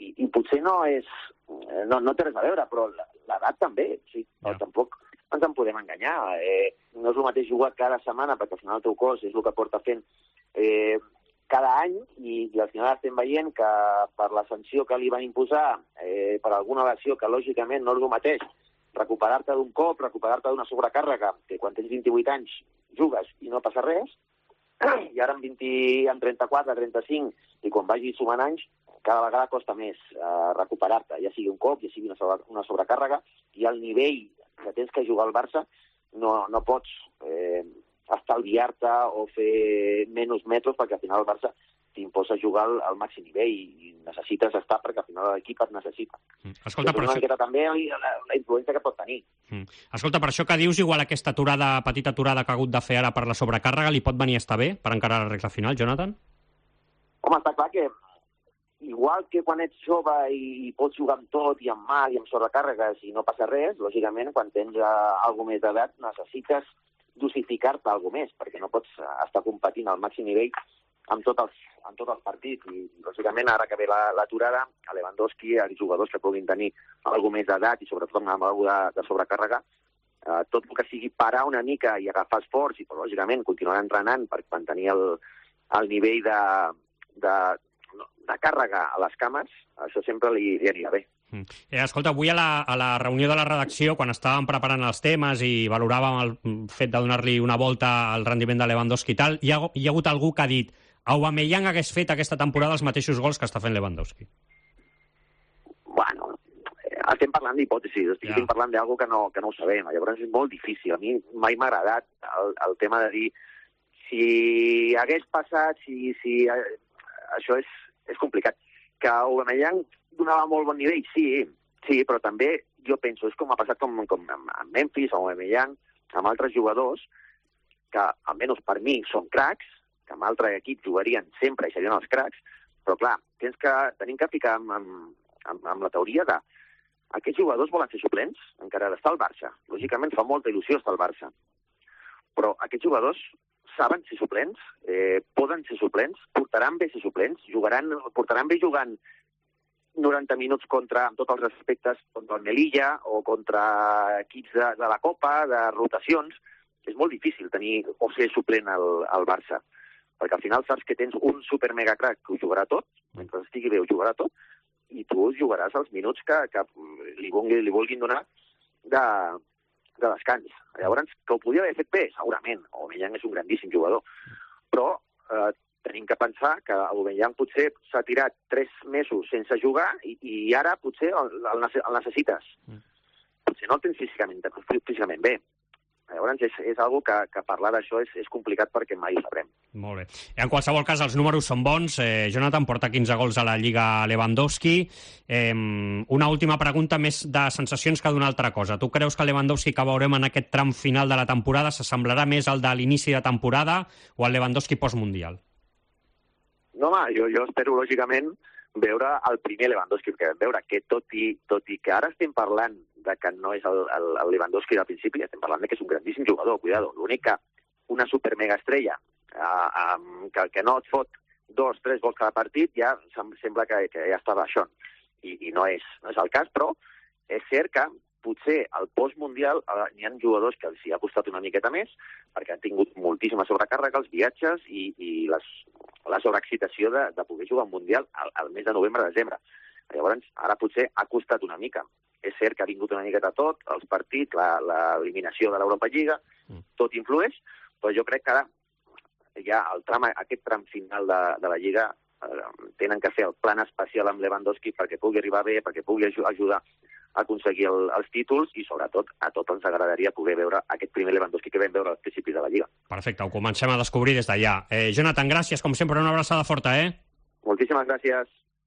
i, i potser no és... No, no té res a veure, però l'edat també. Sí, ja. Tampoc ens en podem enganyar. Eh, no és el mateix jugar cada setmana, perquè al final el teu cos és el que porta fent eh, cada any, i, i al final estem veient que per la sanció que li van imposar, eh, per alguna lesió que lògicament no és el mateix, recuperar-te d'un cop, recuperar-te d'una sobrecàrrega, que quan tens vint-i-vuit anys jugues i no passa res, i ara amb, vint, amb trenta-quatre, trenta-cinc, i quan vagis sumant anys, cada vegada costa més eh, recuperar-te, ja sigui un cop, ja sigui una, sobre, una sobrecàrrega, i al nivell que tens que jugar al Barça no, no pots eh, estalviar-te o fer menys metres, perquè al final el Barça t'imposa jugar al, al màxim nivell i necessites estar perquè al final l'equip et necessita. Mm. Escolta, és una miqueta això... també la, la influència que pot tenir. Mm. Escolta, per això que dius, igual aquesta aturada, petita aturada que ha hagut de fer ara per la sobrecàrrega, li pot venir a estar bé per encarar la regla final, Jonathan? Home, està clar que igual que quan ets jove i pots jugar amb tot i amb mal i amb sobrecàrregues i no passa res, lògicament, quan tens uh, alguna més d'edat necessites dosificar-te alguna més, perquè no pots estar competint al màxim nivell amb tots els, amb tot els partits. I, lògicament, ara que ve l'aturada, la, a Lewandowski, els jugadors que puguin tenir alguna més d'edat i sobretot amb alguna de, de sobrecàrrega, uh, tot el que sigui parar una mica i agafar esforç i, però, lògicament, continuar entrenant per mantenir el, el nivell de... de de càrrega a les cames, això sempre li, li anirà bé. Mm. Eh, escolta, avui a la, a la reunió de la redacció, quan estàvem preparant els temes i valoràvem el fet de donar-li una volta al rendiment de Lewandowski i tal, hi ha, hi ha hagut algú que ha dit Aubameyang hagués fet aquesta temporada els mateixos gols que està fent Lewandowski. Bueno, eh, estem parlant d'hipòtesis, estem ja. parlant d'algú que no, que no ho sabem, llavors és molt difícil. A mi mai m'ha agradat el, el tema de dir si hagués passat, si, si eh, això és és complicat. Que Aubameyang donava molt bon nivell, sí, sí, però també jo penso, és com ha passat com, com amb Memphis, amb Aubameyang, amb altres jugadors que, almenys per mi, són cracs, que amb altres equips jugarien sempre i serien els cracs, però clar, tens que, tenim que ficar amb, amb, amb la teoria de aquests jugadors volen ser suplents, encara d'estar al Barça. Lògicament fa molta il·lusió estar al Barça. Però aquests jugadors saben ser suplents, eh, poden ser suplents, portaran bé ser suplents, jugaran, portaran bé jugant noranta minuts contra, amb tots els respectes, contra el Melilla o contra equips de, de la Copa, de rotacions. És molt difícil tenir o ser suplent al, al Barça, perquè al final saps que tens un super mega crack que ho jugarà tot, mentre estigui bé ho jugarà tot, i tu jugaràs els minuts que, que li, vulgui, li vulguin donar de... de descans. Llavors, que ho podia haver fet bé, segurament. Aubameyang és un grandíssim jugador. Però eh, tenim que pensar que Aubameyang potser s'ha tirat tres mesos sense jugar i, i ara potser el, el, el necessites. Potser no el tens físicament, físicament bé. Llavors, és, és algo que, que parlar d'això és, és complicat perquè mai ho sabrem. Molt bé. En qualsevol cas, els números són bons. Eh, Jonathan porta quinze gols a la Lliga Lewandowski. Eh, una última pregunta més de sensacions que d'una altra cosa. Tu creus que el Lewandowski que veurem en aquest tram final de la temporada s'assemblarà més al de l'inici de temporada o al Lewandowski postmundial? No, home, jo, jo espero, lògicament, veure el primer Lewandowski que vam veure, que tot i, tot i que ara estem parlant de que no és el, el, el Lewandowski del principi, estem parlant de que és un grandíssim jugador, cuidado. L'únic que una super mega estrella eh, eh, que, que no et fot dos, tres gols cada partit, ja sembla que, que ja està baixant. I, i no, és, no és el cas, però és cert que potser al postmundial eh, n'hi ha jugadors que els hi ha costat una miqueta més, perquè han tingut moltíssima sobrecàrrega, els viatges i, i les, la sobreexcitació de, de poder jugar un mundial al, al mes de novembre-desembre. Llavors, ara potser ha costat una mica. És cert que ha vingut una miqueta tot, els partits, l'eliminació de l'Europa Lliga, mm. tot influeix, però jo crec que ara ja el tram, aquest tram final de, de la Lliga eh, tenen que fer el plan especial amb Lewandowski perquè pugui arribar bé, perquè pugui ajudar a aconseguir el, els títols i, sobretot, a tots ens agradaria poder veure aquest primer Lewandowski que vam veure al principi de la Lliga. Perfecte, ho comencem a descobrir des d'allà. Eh, Jonathan, gràcies, com sempre, una abraçada forta, eh? Moltíssimes gràcies.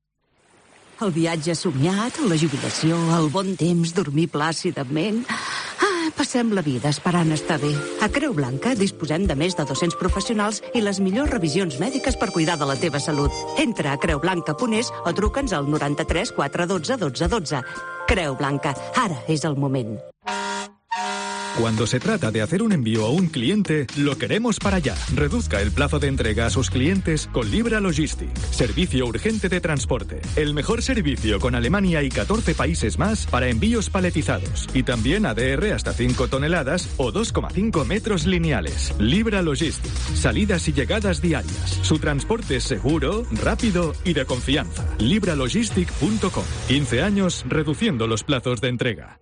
El viatge somiat, la jubilació, el bon temps, dormir plàcidament... Ah, passem la vida esperant estar bé. A Creu Blanca disposem de més de dos-cents professionals i les millors revisions mèdiques per cuidar de la teva salut. Entra a creu blanca punt es o truca'ns al noranta-tres quatre dotze dotze dotze. Creu Blanca, ara és el moment. Cuando se trata de hacer un envío a un cliente, lo queremos para allá. Reduzca el plazo de entrega a sus clientes con Libra Logistic. Servicio urgente de transporte. El mejor servicio con Alemania y catorce países más para envíos paletizados. Y también A D R hasta cinco toneladas o dos coma cinco metros lineales. Libra Logistic. Salidas y llegadas diarias. Su transporte es seguro, rápido y de confianza. libra logistic punto com. quince años reduciendo los plazos de entrega.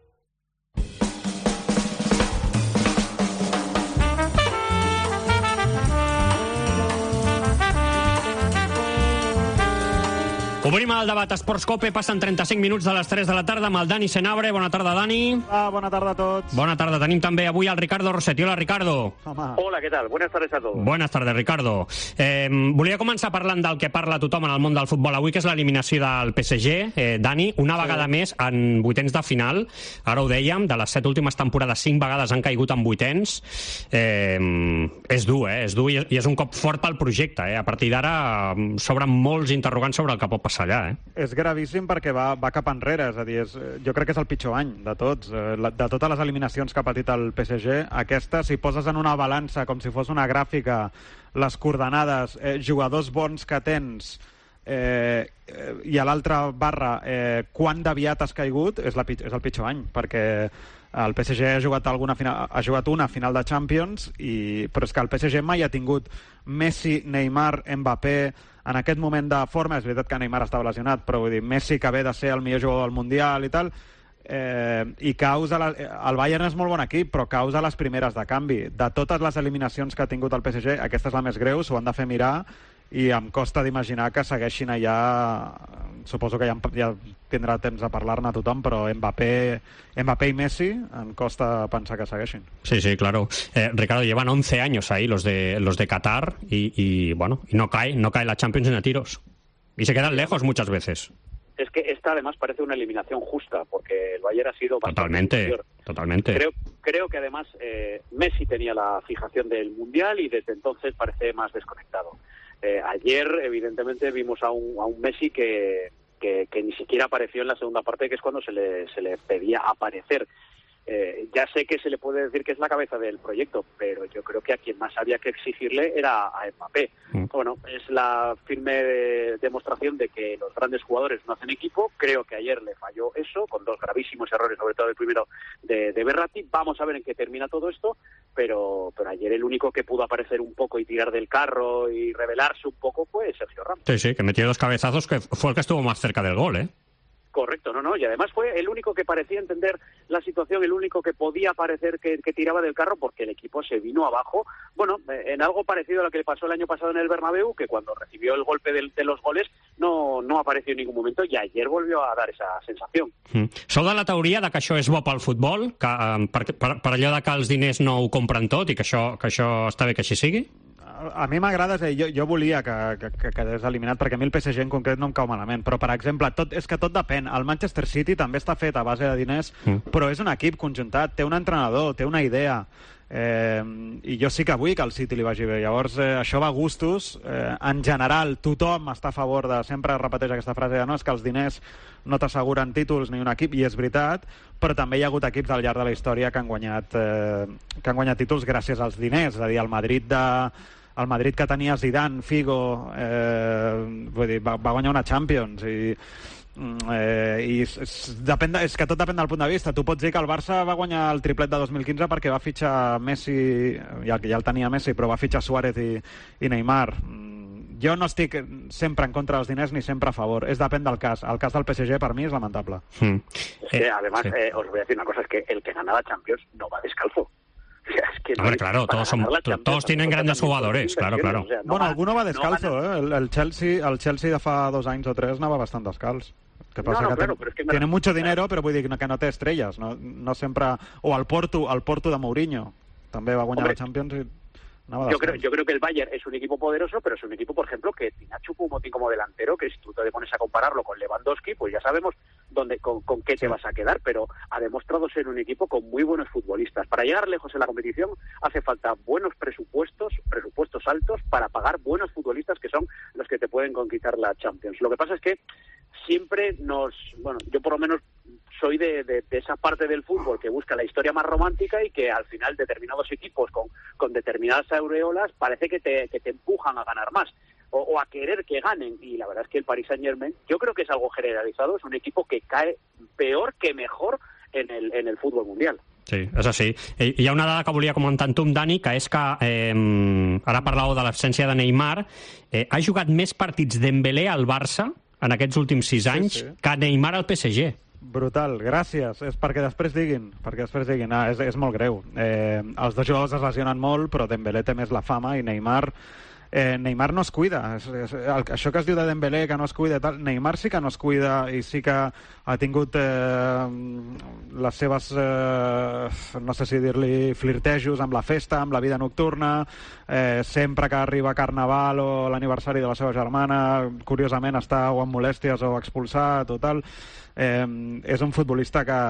Obrim el debat Esports Cope, passen trenta-cinc minuts de les tres de la tarda amb el Dani Senabre. Bona tarda, Dani. Ah, bona tarda a tots. Bona tarda. Tenim també avui el Ricardo Rossetti. Hola, Ricardo. Home. Hola, què tal? Buenas tardes a todos. Buenas tardes, Ricardo. Eh, volia començar parlant del que parla tothom en el món del futbol avui, que és l'eliminació del P S G. Eh, Dani, una vegada sí. més en vuitens de final. Ara ho dèiem, de les set últimes temporades, cinc vegades han caigut en vuitens. Eh, és dur, eh? És dur i és un cop fort pel projecte. Eh? A partir d'ara s'obren molts interrogants sobre el que pot passar allà. Eh? És gravíssim perquè va, va cap enrere, és a dir, és, jo crec que és el pitjor any de tots. De totes les eliminacions que ha patit el P S G, aquesta, si poses en una balança com si fos una gràfica les coordenades, eh, jugadors bons que tens eh, eh, i a l'altra barra eh, quan d'aviat has caigut, és, la, és el pitjor any, perquè el P S G ha jugat, alguna final, ha jugat una final de Champions, i, però és que el P S G mai ha tingut Messi, Neymar, Mbappé en aquest moment de forma. És veritat que Neymar estava lesionat, però vull dir, Messi, que ve de ser el millor jugador del Mundial i tal, eh, i causa la, el Bayern és molt bon equip, però causa les primeres de canvi. De totes les eliminacions que ha tingut el P S G, aquesta és la més greu, s'ho han de fer mirar, i em costa d'imaginar que segueixin allà. Suposo que ja, ja tindrà temps de parlar-ne a tothom, però Mbappé, Mbappé y Messi em costa pensar que segueixin. Sí, sí, claro. Eh, Ricardo, llevan once años ahí los de, los de Qatar y, y bueno, y no cae, no cae la Champions en a tiros. Y se quedan lejos muchas veces. Es que esta además parece una eliminación justa, porque el Bayern ha sido bastante Totalmente, superior. totalmente. Creo, creo que además eh, Messi tenía la fijación del Mundial y desde entonces parece más desconectado. Eh, ayer, evidentemente, vimos a un, a un Messi que, que, que ni siquiera apareció en la segunda parte, que es cuando se le, se le pedía aparecer. Eh, ya sé que se le puede decir que es la cabeza del proyecto, pero yo creo que a quien más había que exigirle era a Mbappé. Mm. Bueno, es la firme de, demostración de que los grandes jugadores no hacen equipo. Creo que ayer le falló eso, con dos gravísimos errores, sobre todo el primero de, de Verratti. Vamos a ver en qué termina todo esto, pero, pero ayer el único que pudo aparecer un poco y tirar del carro y revelarse un poco fue Sergio Ramos. Sí, sí, que metió dos cabezazos, que fue el que estuvo más cerca del gol, ¿eh? Correcto, no, no, y además fue el único que parecía entender la situación, el único que podía parecer que, que tiraba del carro, porque el equipo se vino abajo, bueno, en algo parecido a lo que le pasó el año pasado en el Bernabéu, que cuando recibió el golpe de, de los goles no, no apareció en ningún momento, y ayer volvió a dar esa sensación. Mm. Sou de la teoria de que això és bo pel futbol, que, um, per, per, per allò de que els diners no ho compren tot i que això, que això està bé que així sigui? A mi m'agrada, jo, jo volia que, que, que quedés eliminat, perquè a mi el P S G en concret no em cau malament, però per exemple, tot, és que tot depèn. El Manchester City també està fet a base de diners, mm. però és un equip conjuntat, té un entrenador, té una idea, eh, i jo sí que vull que al City li vagi bé. Llavors, eh, això va a gustos. Eh, en general, tothom està a favor de... Sempre repeteix aquesta frase de no, és que els diners no t'asseguren títols ni un equip, i és veritat, però també hi ha hagut equips al llarg de la història que han guanyat, eh, que han guanyat títols gràcies als diners. És a dir, el Madrid de... El Madrid que tenia Zidane, Figo, eh, vull dir, va, va guanyar una Champions, i, eh, i és, és, depèn de, és que tot depèn del punt de vista. Tu pots dir que el Barça va guanyar el triplet de dos mil quinze perquè va fitxar Messi, ja, ja el tenia Messi, però va fitxar Suárez i, i Neymar. Jo no estic sempre en contra dels diners ni sempre a favor, es depèn del cas. El cas del P S G per mi és lamentable. Mm. Es que además, sí. eh, os voy a decir una cosa, es que el que gana la Champions no va descalzo. O sea, es que Hombre, no claro, todos, son, todos tienen grandes jugadores, claro, claro. O sea, no bueno, va, alguno va descalzo, no va, ¿eh? El, el, Chelsea, el Chelsea de fa dos anys o tres anava bastant descalç. Que passa no, no, que claro, ten, pero es que tiene mucho dinero, però vull dir que no té estrelles. No, no sempre... O el Porto, el Porto de Mourinho, també va guanyar Hombre, la Champions i... Yo creo, yo creo que el Bayern es un equipo poderoso, pero es un equipo, por ejemplo, que tiene a Choupo-Moting como delantero, que si tú te pones a compararlo con Lewandowski, pues ya sabemos dónde, con, con qué te vas a quedar, pero ha demostrado ser un equipo con muy buenos futbolistas. Para llegar lejos en la competición hace falta buenos presupuestos, presupuestos altos, para pagar buenos futbolistas que son los que te pueden conquistar la Champions. Lo que pasa es que siempre nos, bueno, yo por lo menos soy de, de, de esa parte del fútbol que busca la historia más romántica y que al final determinados equipos con, con determinadas aureolas parece que te, que te empujan a ganar más o, o a querer que ganen. Y la verdad es que el Paris Saint-Germain yo creo que es algo generalizado, es un equipo que cae peor que mejor en el, en el fútbol mundial. Sí, és així. Hi ha una dada que volia comentar amb tu, Dani, que és que, eh, ara parlàveu de l'absència de Neymar, eh, ha jugat més partits Dembélé al Barça en aquests últims sis anys sí, sí. que Neymar al P S G. Brutal, gràcies. És perquè després diguin, perquè després diguin, ah, és, és molt greu. Eh, els dos jugadors es lesionen molt, però Dembélé té més la fama i Neymar... Eh, Neymar no es cuida. És, és, el, això que es diu de Dembélé, que no es cuida, tal, Neymar sí que no es cuida i sí que ha tingut eh, les seves, eh, no sé si dir-li, flirtejos amb la festa, amb la vida nocturna, eh, sempre que arriba Carnaval o l'aniversari de la seva germana, curiosament està o amb molèsties o expulsat o tal. Eh, és un futbolista que...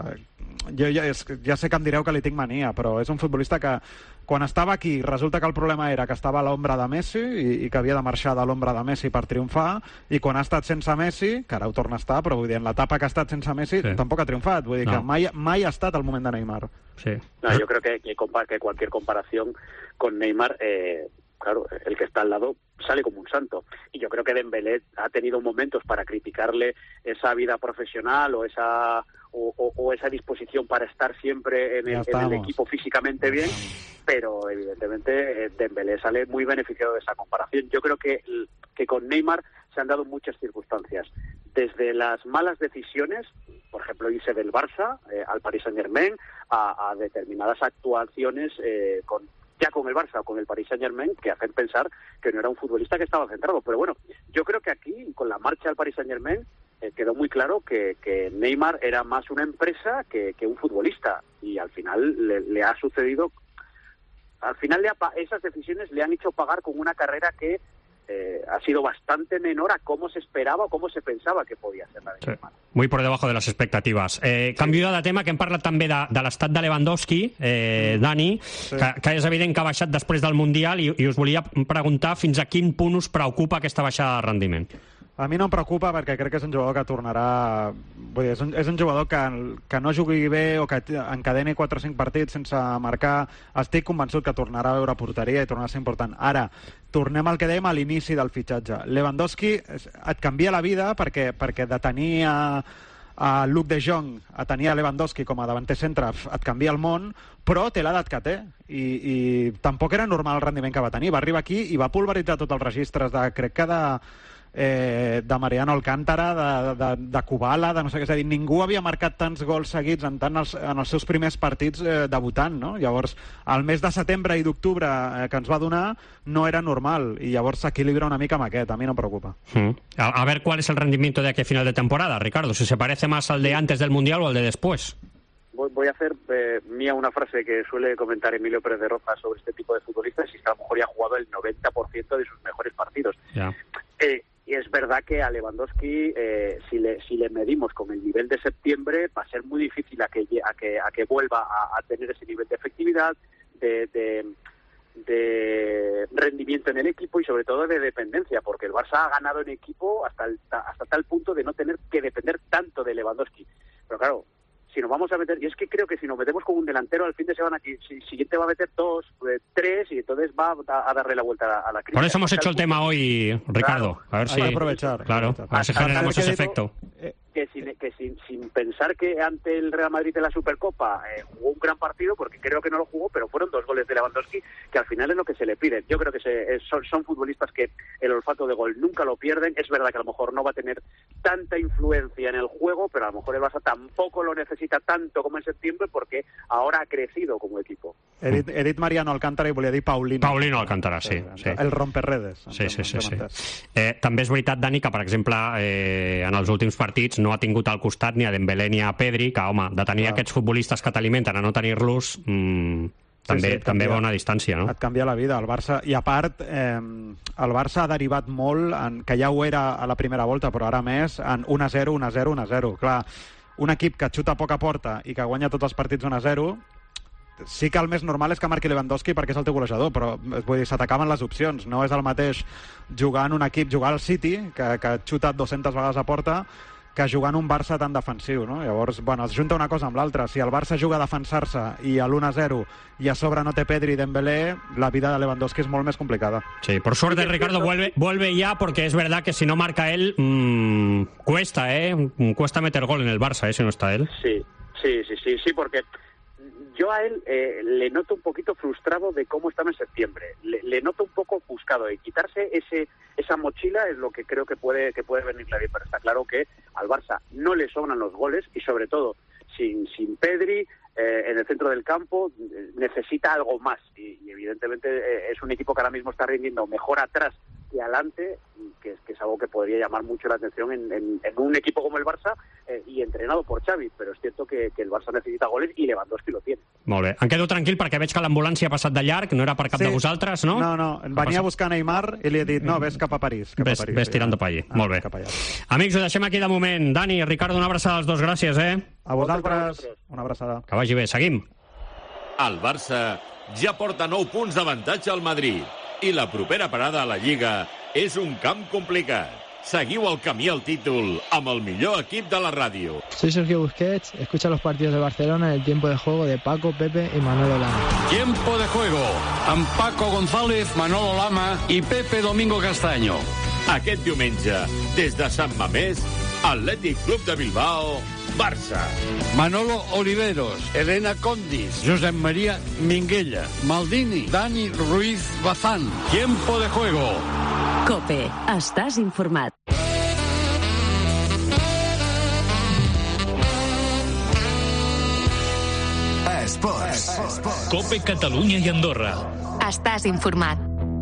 Jo ja, és, ja sé que em direu que li tinc mania, però és un futbolista que quan estava aquí resulta que el problema era que estava a l'ombra de Messi i, i que havia de marxar de l'ombra de Messi per triomfar, i quan ha estat sense Messi, que ara ho torna a estar, però vull dir, en l'etapa que ha estat sense Messi sí. tampoc ha triomfat, vull dir no. que mai, mai ha estat el moment de Neymar. Sí. No, yo creo que, que, que cualquier comparación con Neymar... Eh... Claro, el que está al lado sale como un santo. Y yo creo que Dembélé ha tenido momentos para criticarle esa vida profesional o esa o, o, o esa disposición para estar siempre en el, en el equipo físicamente bien, pero evidentemente Dembélé sale muy beneficiado de esa comparación. Yo creo que, que con Neymar se han dado muchas circunstancias. Desde las malas decisiones, por ejemplo, irse del Barça eh, al Paris Saint-Germain, a, a determinadas actuaciones eh, con ya con el Barça o con el Paris Saint-Germain, que hacen pensar que no era un futbolista que estaba centrado. Pero bueno, yo creo que aquí, con la marcha del Paris Saint-Germain, eh, quedó muy claro que, que Neymar era más una empresa que, que un futbolista. Y al final le, le ha sucedido... Al final le ha, esas decisiones le han hecho pagar con una carrera que eh, ha sido bastante menor a cómo se esperaba o cómo se pensaba que podía ser la de Neymar. Sí. Muy por debajo de les expectatives. Eh, canvio de tema, que hem parlat també de, de l'estat de Lewandowski, eh, Dani, sí. que, que és evident que ha baixat després del Mundial i, i us volia preguntar fins a quin punt us preocupa aquesta baixada de rendiment. A mi no em preocupa perquè crec que és un jugador que tornarà... Vull dir, és un, és un jugador que, que no jugui bé o que encadeni quatre o cinc partits sense marcar. Estic convençut que tornarà a veure porteria i tornarà a ser important. Ara, tornem al que dèiem a l'inici del fitxatge. Lewandowski et canvia la vida perquè, perquè de tenir a, a Luc de Jong a tenir a Lewandowski com a davanter centre et canvia el món, però té l'edat que té i, i tampoc era normal el rendiment que va tenir. Va arribar aquí i va pulveritzar tots els registres de, crec que de... Eh, de Mariano Alcántara, de, de, de Kubala, de no sé què, és a dir, ningú havia marcat tants gols seguits en, tant els, en els seus primers partits eh, debutant, no? Llavors, el mes de setembre i d'octubre eh, que ens va donar no era normal, i llavors s'equilibra una mica amb aquest, a mi no em preocupa. Mm. A, a ver cuál es el rendimiento de aquí a final de temporada, Ricardo, si se parece más al de antes del Mundial o al de después. Voy a hacer eh, mía una frase que suele comentar Emilio Pérez de Roza sobre este tipo de futbolistas, y es que a lo mejor ya ha jugado el noventa por ciento de sus mejores partidos. Yeah. Eh, y es verdad que a Lewandowski, eh, si, le, si le medimos con el nivel de septiembre, va a ser muy difícil a que, a que, a que vuelva a, a tener ese nivel de efectividad, de, de, de rendimiento en el equipo y sobre todo de dependencia, porque el Barça ha ganado en equipo hasta, el, hasta tal punto de no tener que depender tanto de Lewandowski. Pero claro, si nos vamos a meter, y es que creo que si nos metemos con un delantero al fin de semana, aquí si, siguiente va a meter dos, eh, tres, y entonces va a, a darle la vuelta a, a la crisis. Por eso hemos hecho el tema hoy, Ricardo. Claro, a ver si... Hay que aprovechar. Claro, a ver si generamos ese efecto. Que, sin, que sin, sin pensar que ante el Real Madrid en la Supercopa eh, jugó un gran partido, porque creo que no lo jugó, pero fueron dos goles de Lewandowski, que al final es lo que se le pide. Yo creo que se, son, son futbolistas que el olfato de gol nunca lo pierden. Es verdad que a lo mejor no va a tener tanta influencia en el juego, pero a lo mejor el Barça tampoco lo necesita tanto como en septiembre, porque ahora ha crecido como equipo. He dit, he dit Mariano Alcántara i volia dir Paulino. Paulino Alcántara, sí. sí. El romperredes. Sí, sí, sí. sí. Eh, també és veritat, Dani, que, per exemple, eh, en els últims partits no ha tingut al costat ni a Dembélé ni a Pedri, que, home, de tenir Clar. aquests futbolistes que t'alimenten a no tenir-los, mmm, també, sí, sí, també va una distància, no? Et canvia la vida, el Barça. I a part, eh, el Barça ha derivat molt, en, que ja ho era a la primera volta, però ara més, en un a zero, un a zero, un a zero. Clar, un equip que xuta a poca porta i que guanya tots els partits un a zero, sí que el més normal és que marqui Lewandowski perquè és el teu golejador, però vull dir, se t'acaben les opcions. No és el mateix jugar en un equip, jugar al City, que, que xuta dues-centes vegades a porta, que jugar en un Barça tan defensiu, no? Llavors, bueno, es junta una cosa amb l'altra. Si el Barça juga a defensar-se i a l'u a zero i a sobre no té Pedri i Dembélé, la vida de Lewandowski es molt més complicada. Sí, por suerte Ricardo vuelve, vuelve ya, porque es verdad que si no marca él, mmm, cuesta, ¿eh? Cuesta meter gol en el Barça, ¿eh? Si no está él. Sí, sí, sí, sí, sí, porque yo a él eh, le noto un poquito frustrado de cómo estaba en septiembre. Le, le noto un poco ofuscado y quitarse ese esa mochila es lo que creo que puede que puede venirle bien. Pero está claro que al Barça no le sobran los goles y sobre todo sin sin Pedri eh, en el centro del campo eh, necesita algo más y, y evidentemente eh, es un equipo que ahora mismo está rindiendo mejor atrás que adelante, que, que es algo que podría llamar mucho la atención en, en, en un equipo como el Barça eh, y entrenado por Xavi, pero es cierto que, que el Barça necesita goles i Lewandowski lo tiene. Molt bé. Em quedo tranquil perquè veig que l'ambulància ha passat de llarg, no era per cap sí. de vosaltres, no? No, no, venia a buscar Neymar i li he dit, no, ves cap a París. Cap ves, a París ves tirando pa allí. Ah, Molt bé. Amics, ho deixem aquí de moment. Dani, Ricardo, una abraçada als dos, gràcies, eh? A vosaltres, una abraçada. Que vagi bé, seguim. El Barça ja porta nou punts d'avantatge al Madrid i la propera parada a la Lliga és un camp complicat. Seguiu el camí al títol amb el millor equip de la ràdio. Soy Sergio Busquets, escucha los partidos de Barcelona en el tiempo de juego de Paco, Pepe y Manolo Lama. Tiempo de juego amb Paco González, Manolo Lama i Pepe Domingo Castaño. Aquest diumenge, des de Sant Mamés, Atlètic Club de Bilbao, Barça. Manolo Oliveros, Elena Condis, Josep María Minguella, Maldini, Dani Ruiz Bazán. Tiempo de juego. COPE. Estàs informat. Esports. COPE Catalunya i Andorra. Estàs informat.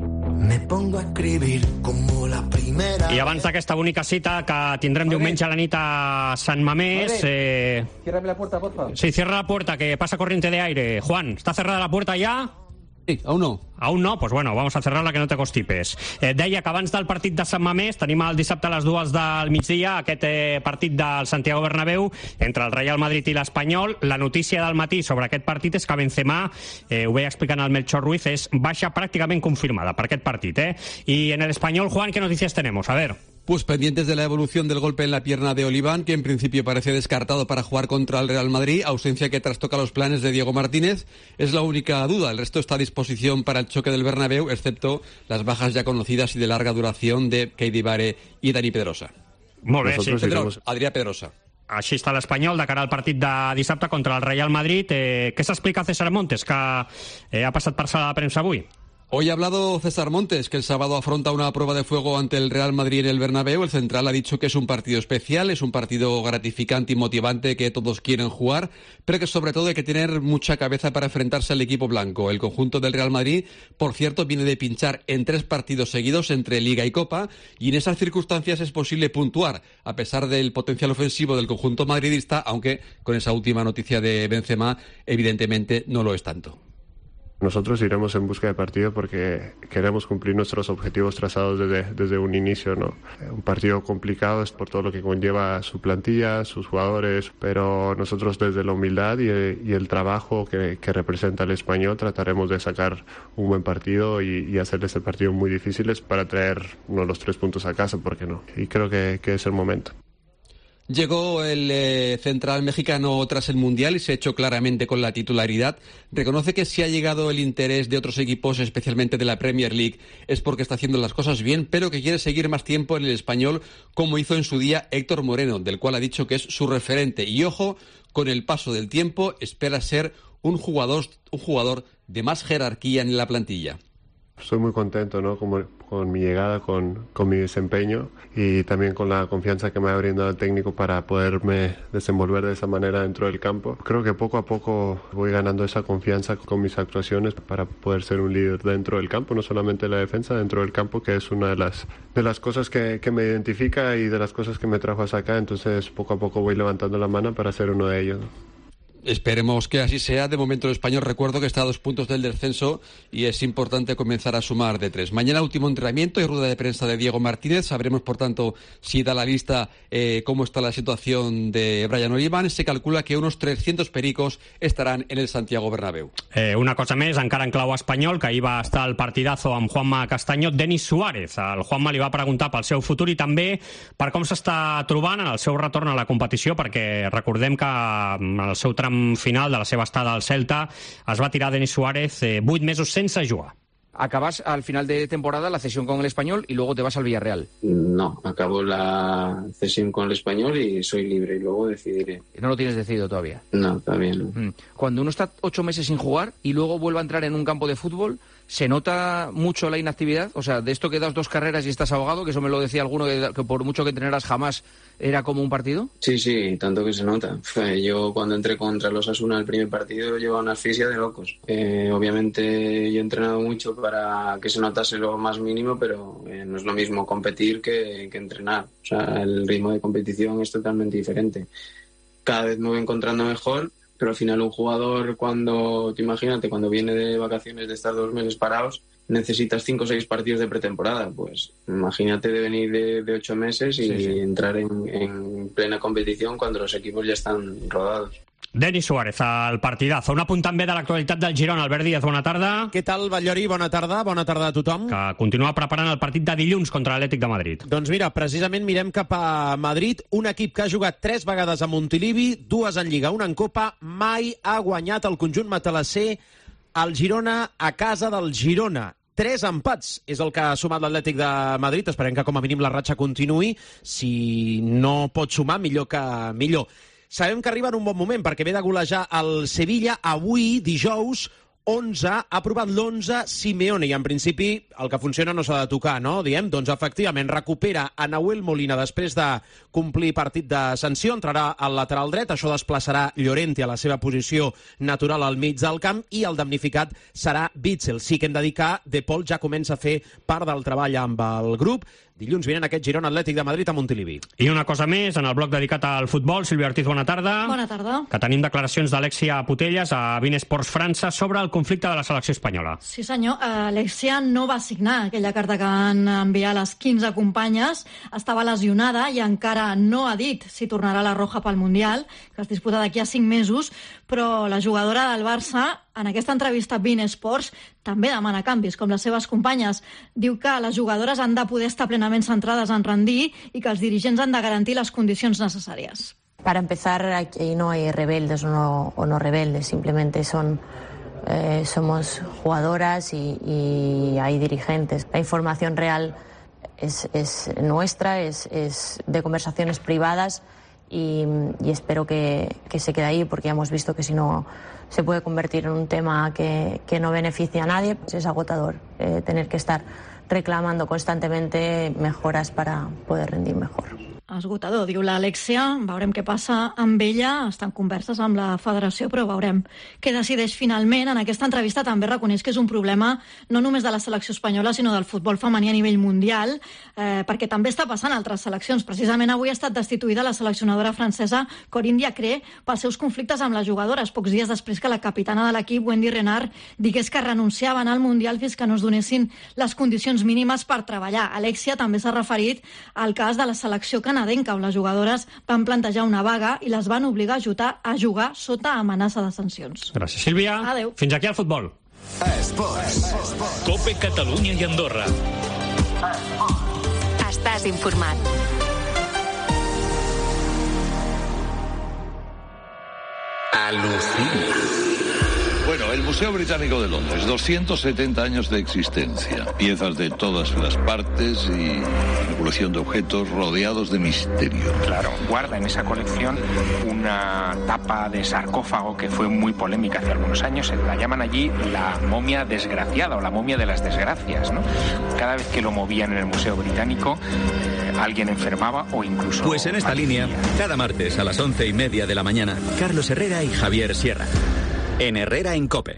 Me pongo a escribir como la primera. I abans d'aquesta bonica cita que tindrem diumenge a la nit a Sant Mamés... Eh... Ciérrame la puerta, por favor. Sí, cierra la puerta, que pasa corriente de aire. Juan, ¿está cerrada la puerta ya? Sí, aún no. Aún no? Pues bueno, vamos a cerrar-la, que no te constipes. Eh, deia que abans del partit de Sant Mamés tenim el dissabte a les dues del migdia aquest eh, partit del Santiago Bernabéu entre el Real Madrid i l'Espanyol. La notícia del matí sobre aquest partit és que Benzema, eh, ho veia explicant el Melchor Ruiz, és baixa pràcticament confirmada per aquest partit. Eh? I en el Espanyol, Juan, ¿qué noticias tenemos? A ver... Pues pendientes de la evolución del golpe en la pierna de Oliván, que en principio parece descartado para jugar contra el Real Madrid, ausencia que trastoca los planes de Diego Martínez. Es la única duda. El resto está a disposición para el choque del Bernabéu, excepto las bajas ya conocidas y de larga duración de Keidi Bare y Dani Pedrosa. Molt bé, sí. Pedro, Adrià Pedrosa. Així està l'Espanyol de cara al partit de dissabte contra el Real Madrid. Eh, què s'explica César Montes, que eh, ha passat per sala de premsa avui? Hoy ha hablado César Montes, que el sábado afronta una prueba de fuego ante el Real Madrid en el Bernabéu. El central ha dicho que es un partido especial, es un partido gratificante y motivante que todos quieren jugar, pero que sobre todo hay que tener mucha cabeza para enfrentarse al equipo blanco. El conjunto del Real Madrid, por cierto, viene de pinchar en tres partidos seguidos entre Liga y Copa, y en esas circunstancias es posible puntuar, a pesar del potencial ofensivo del conjunto madridista, aunque con esa última noticia de Benzema, evidentemente no lo es tanto. Nosotros iremos en busca de partido porque queremos cumplir nuestros objetivos trazados desde, desde un inicio, ¿no? Un partido complicado es por todo lo que conlleva su plantilla, sus jugadores, pero nosotros desde la humildad y, y el trabajo que, que representa el Español trataremos de sacar un buen partido y, y hacer este partido muy difíciles para traer uno de los tres puntos a casa, ¿por qué no? Y creo que, que es el momento. Llegó el eh, central mexicano tras el Mundial y se echó claramente con la titularidad. Reconoce que si ha llegado el interés de otros equipos, especialmente de la Premier League, es porque está haciendo las cosas bien, pero que quiere seguir más tiempo en el Español, como hizo en su día Héctor Moreno, del cual ha dicho que es su referente. Y ojo, con el paso del tiempo, espera ser un jugador, un jugador de más jerarquía en la plantilla. Estoy muy contento, ¿no? Como, con mi llegada, con, con mi desempeño y también con la confianza que me ha brindado el técnico para poderme desenvolver de esa manera dentro del campo. Creo que poco a poco voy ganando esa confianza con mis actuaciones para poder ser un líder dentro del campo, no solamente en la defensa, dentro del campo, que es una de las, de las cosas que, que me identifica y de las cosas que me trajo hasta acá. Entonces poco a poco voy levantando la mano para ser uno de ellos, ¿no? Esperemos que así sea. De momento el Español, recuerdo que está a dos puntos del descenso y es importante comenzar a sumar de tres. Mañana último entrenamiento y rueda de prensa de Diego Martínez. Sabremos, por tanto, si da la lista eh, cómo está la situación de Brian Oliván. Se calcula que unos trescientos pericos estarán en el Santiago Bernabéu. Eh, una cosa més, encara en clau espanyol, que ahir va estar el partidazo amb Juanma Castaño, Denis Suárez. El Juanma li va preguntar pel seu futur i també per com s'està trobant en el seu retorn a la competició, perquè recordem que en el seu tram final de la seva estada al Celta es va tirar Denis Suárez eh, vuit mesos sense jugar. Acabas al final de temporada la cesión con el Español y luego te vas al Villarreal. No, acabo la cesión con el Español y soy libre y luego decidiré. ¿No lo tienes decidido todavía? No, todavía no. Cuando uno está ocho meses sin jugar y luego vuelve a entrar en un campo de fútbol, ¿se nota mucho la inactividad? O sea, de esto que das dos carreras y estás ahogado, que eso me lo decía alguno, que, que por mucho que entrenaras jamás era como un partido. Sí, sí, tanto que se nota. Yo cuando entré contra los Osasuna el primer partido llevaba una asfixia de locos. Eh, obviamente yo he entrenado mucho para que se notase lo más mínimo, pero eh, no es lo mismo competir que, que entrenar. O sea, el ritmo de competición es totalmente diferente. Cada vez me voy encontrando mejor, pero al final un jugador, cuando, te imagínate, cuando viene de vacaciones de estar dos meses parados, necesitas cinco o seis partidos de pretemporada. Pues imagínate de venir de, de ocho meses y sí, sí. entrar en, en plena competición cuando los equipos ya están rodados. Denis Suárez, al partidazo. Un apunt també de l'actualitat del Girona. Albert Díaz, bona tarda. Què tal, Batllori? Bona tarda. Bona tarda a tothom. Que continua preparant el partit de dilluns contra l'Atlètic de Madrid. Doncs mira, precisament mirem cap a Madrid, un equip que ha jugat tres vegades a Montilivi, dues en Lliga, una en Copa, mai ha guanyat el conjunt matalasser al Girona a casa del Girona. Tres empats és el que ha sumat l'Atlètic de Madrid. Esperem que com a mínim la ratxa continuï. Si no pot sumar, millor que millor. Sabem que arriba en un bon moment perquè ve de golejar el Sevilla. Avui, dijous, onze, ha aprovat l'onze Simeone, i en principi el que funciona no s'ha de tocar, no? Diem, doncs efectivament recupera a Nahuel Molina després de complir partit de sanció, entrarà al lateral dret, això desplaçarà Llorente a la seva posició natural al mig del camp, i el damnificat serà Witsel. Sí que hem de dir que De Paul ja comença a fer part del treball amb el grup. Dilluns vinent aquest Girona Atlètic de Madrid a Montilivi. I una cosa més, en el bloc dedicat al futbol, Sílvia Ortiz, bona tarda. Bona tarda. Que tenim declaracions d'Alexia Putellas a beIN Sports França sobre el conflicte de la selecció espanyola. Sí, senyor. Alexia no va signar aquella carta que van enviar les quinze companyes. Estava lesionada i encara no ha dit si tornarà a la Roja pel Mundial, que es disputa d'aquí a cinc mesos, però la jugadora del Barça, en aquesta entrevista a beIN Sports, també demana canvis, com les seves companyes. Diu que les jugadores han de poder estar plenament centrades en rendir i que els dirigents han de garantir les condicions necessàries. Para empezar, aquí no hay rebeldes o no, o no rebeldes, simplemente son eh, somos jugadoras y, y hay dirigentes. La información real es, es nuestra, es, es de conversaciones privadas y, y espero que, que se quede ahí, porque ya hemos visto que si no se puede convertir en un tema que, que no beneficia a nadie. Pues es agotador eh, tener que estar reclamando constantemente mejoras para poder rendir mejor. Esgotador, diu l'Alexia. Veurem què passa amb ella. Estan converses amb la federació, però veurem què decideix finalment. En aquesta entrevista també reconeix que és un problema no només de la selecció espanyola, sinó del futbol femení a nivell mundial, eh, perquè també està passant a altres seleccions. Precisament avui ha estat destituïda la seleccionadora francesa Corinne Diacre pels seus conflictes amb les jugadores, pocs dies després que la capitana de l'equip, Wendy Renard, digués que renunciaven al Mundial fins que no es donessin les condicions mínimes per treballar. Alexia també s'ha referit al cas de la selecció canadenca, on les jugadores van plantejar una vaga i les van obligar a jugar, a jugar sota amenaça de sancions. Gràcies, Sílvia. Adéu. Fins aquí el futbol. Esports. Cope Catalunya i Andorra. Estàs informat. Alucina. Bueno, el Museo Británico de Londres, doscientos setenta años de existencia, piezas de todas las partes y una colección de objetos rodeados de misterio. Claro, guarda en esa colección una tapa de sarcófago que fue muy polémica hace algunos años. La llaman allí la momia desgraciada o la momia de las desgracias, ¿no? Cada vez que lo movían en el Museo Británico, eh, alguien enfermaba o incluso... Pues en esta fallecía. Línea, cada martes a las once y media de la mañana, Carlos Herrera y Javier Sierra. En Herrera en COPE.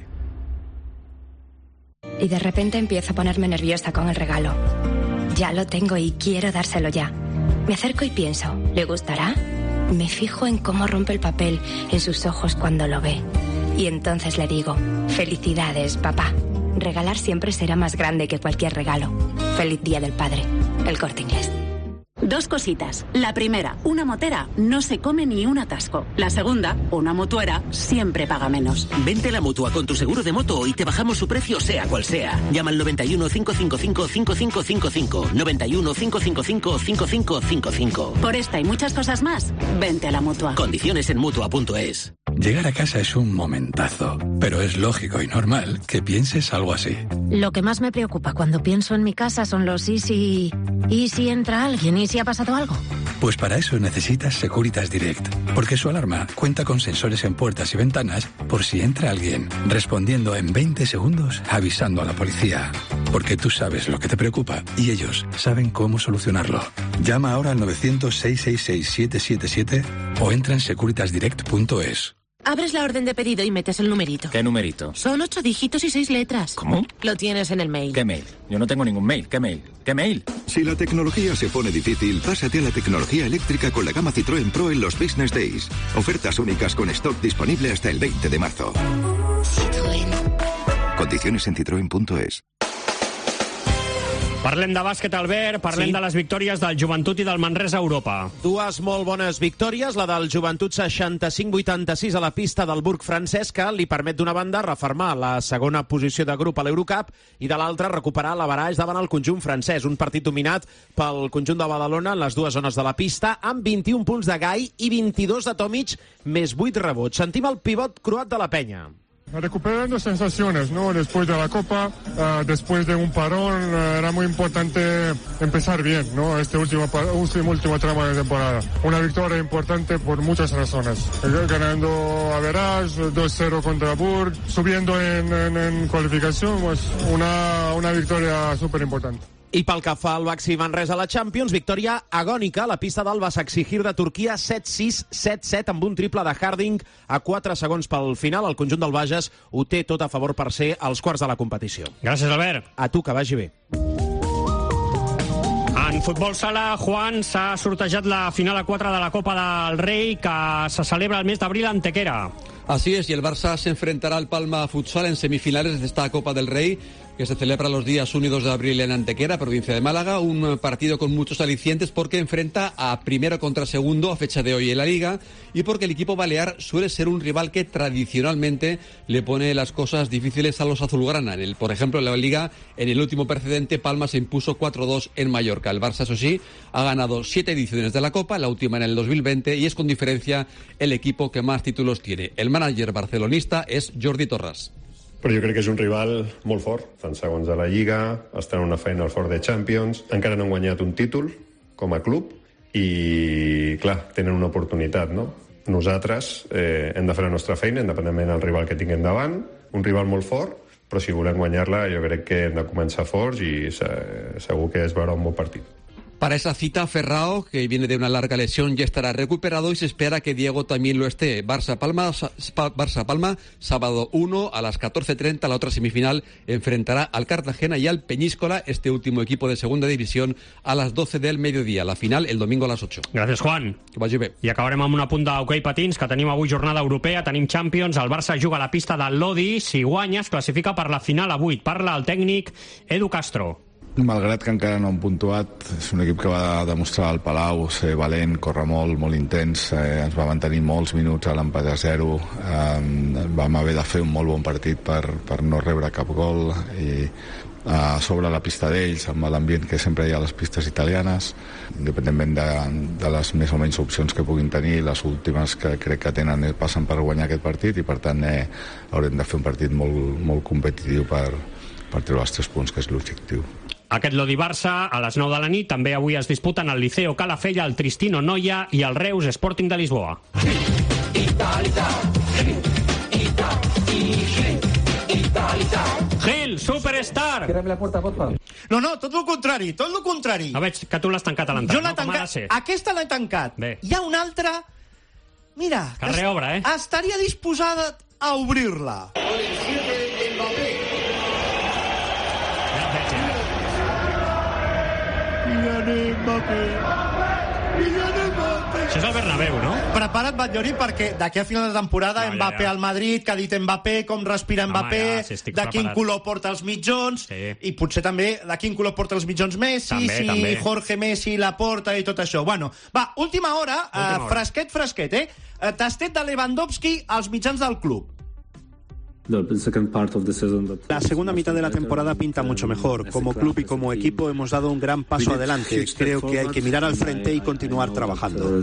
Y de repente empiezo a ponerme nerviosa con el regalo. Ya lo tengo y quiero dárselo ya. Me acerco y pienso, ¿le gustará? Me fijo en cómo rompe el papel, en sus ojos cuando lo ve. Y entonces le digo, felicidades, papá. Regalar siempre será más grande que cualquier regalo. Feliz Día del Padre. El Corte Inglés. Dos cositas. La primera, una motera no se come ni un atasco. La segunda, una mutuera siempre paga menos. Vente a la Mutua con tu seguro de moto y te bajamos su precio sea cual sea. Llama al noventa y uno, cinco cinco cinco, cinco cinco cinco cinco. noventa y uno, cinco cinco cinco, cinco cinco cinco cinco. Por esta y muchas cosas más, vente a la Mutua. Condiciones en Mutua punto es. Llegar a casa es un momentazo, pero es lógico y normal que pienses algo así. Lo que más me preocupa cuando pienso en mi casa son los y si... ¿Y si entra alguien? ¿Y si ha pasado algo? Pues para eso necesitas Securitas Direct, porque su alarma cuenta con sensores en puertas y ventanas por si entra alguien, respondiendo en veinte segundos avisando a la policía. Porque tú sabes lo que te preocupa y ellos saben cómo solucionarlo. Llama ahora al novecientos, seiscientos sesenta y seis, siete siete siete o entra en securitas direct punto es. Abres la orden de pedido y metes el numerito. ¿Qué numerito? Son ocho dígitos y seis letras. ¿Cómo? Lo tienes en el mail. ¿Qué mail? Yo no tengo ningún mail. ¿Qué mail? ¿Qué mail? Si la tecnología se pone difícil, pásate a la tecnología eléctrica con la gama Citroën Pro en los Business Days. Ofertas únicas con stock disponible hasta el veinte de marzo. Citroën. Condiciones en citroen punto es. Parlem de bàsquet, Albert, parlem sí. de les victòries del Joventut i del Manresa a Europa. Dues molt bones victòries, la del Joventut seixanta-cinc vuitanta-sis a la pista del Burg francès, que li permet d'una banda refermar la segona posició de grup a l'Eurocup i de l'altra recuperar l'averaix davant el conjunt francès. Un partit dominat pel conjunt de Badalona en les dues zones de la pista, amb vint-i-un punts de Gai i vint-i-dos de Tomic, més vuit rebots. Sentim el pivot croat de la penya. Recuperando sensaciones, ¿no? Después de la Copa, uh, después de un parón, uh, era muy importante empezar bien, ¿no? Este último, último, último tramo de temporada. Una victoria importante por muchas razones. Ganando average, dos cero contra Burg, subiendo en, en, en cualificación, pues una, una victoria súper importante. I pel que fa al Baxi Manresa a la Champions, victòria agònica a la pista del Basaksehir de Turquia, set sis, set set, amb un triple de Harding a quatre segons pel final. El conjunt del Bages ho té tot a favor per ser als quarts de la competició. Gràcies, Albert. A tu, que vagi bé. En futbol sala, Juan, s'ha sortejat la final a quatre de la Copa del Rei, que se celebra el mes d'abril a Antequera. Así es, y el Barça se enfrentará al Palma Futsal en semifinales de esta Copa del Rey, que se celebra los días uno y dos de abril en Antequera, provincia de Málaga. Un partido con muchos alicientes porque enfrenta a primero contra segundo a fecha de hoy en la Liga y porque el equipo balear suele ser un rival que tradicionalmente le pone las cosas difíciles a los azulgrana. En el, por ejemplo, en la Liga, en el último precedente, Palma se impuso cuatro dos en Mallorca. El Barça, eso sí, ha ganado siete ediciones de la Copa, la última en el dos mil veinte, y es con diferencia el equipo que más títulos tiene. El manager barcelonista es Jordi Torras. Però jo crec que és un rival molt fort. Estan segons de la Lliga, estan en una final fort de Champions, encara no han guanyat un títol com a club i, clar, tenen una oportunitat, no? Nosaltres eh, hem de fer la nostra feina, independentment del rival que tinguem davant, un rival molt fort, però si volem guanyar-la jo crec que hem de començar forts i segur que es veurà un bon partit. Para esa cita, Ferrao, que viene de una larga lesión, ya estará recuperado y se espera que Diego también lo esté. Barça-Palma, Barça-Palma, sábado uno a las catorce treinta, la otra semifinal enfrentará al Cartagena y al Peñíscola, este último equipo de segunda división, a las doce del mediodía. La final el domingo a las ocho. Gràcies, Juan. Que vagi bé. I acabarem amb una punta d'hoquei patins, que tenim avui jornada europea, tenim Champions, el Barça juga a la pista del Lodi, si guanya es classifica per la final a vuit. Parla el tècnic Edu Castro. Malgrat que encara no han puntuat, és un equip que va demostrar al Palau ser valent, córrer molt, molt intens, eh, ens va mantenir molts minuts a l'empat a zero, eh, vam haver de fer un molt bon partit per, per no rebre cap gol i a sobre la pista d'ells, amb l'ambient que sempre hi ha a les pistes italianes, independentment de, de les més o menys opcions que puguin tenir, les últimes que crec que tenen passen per guanyar aquest partit i per tant eh, haurem de fer un partit molt, molt competitiu per, per treure els tres punts, que és l'objectiu. Aquest Lodi-Barça a les nou de la nit. També avui es disputen el Liceo Calafell, el Tristino Noia i el Reus Sporting de Lisboa. Gil, superstar! Tírame la puerta, porfa. No, no, tot el contrari, tot el contrari. No veig que tu l'has tancat a l'entrada, Jo l'he no? Com ha de ser? tancat, aquesta l'he tancat. Bé. Hi ha una altra... Mira, Que reobra, eh? estaria disposada a obrir-la. Kylian Mbappé. Kylian Mbappé. Això és el Bernabéu, no? Prepara't, Batllori, perquè d'aquí a final de temporada No, ja, Mbappé ja. al Madrid, que ha dit Mbappé, com respira Mbappé, Home, ja, si estic de quin preparat. color porta els mitjons, Sí. i potser també de quin color porta els mitjons Messi, També, si també. Jorge Messi la porta i tot això. Bueno, va, última hora, Última eh, hora. fresquet, fresquet, eh? Eh, Tastet de Lewandowski als mitjans del club. La segunda mitad de la temporada pinta mucho mejor. Como club y como equipo hemos dado un gran paso adelante. Creo que hay que mirar al frente y continuar trabajando.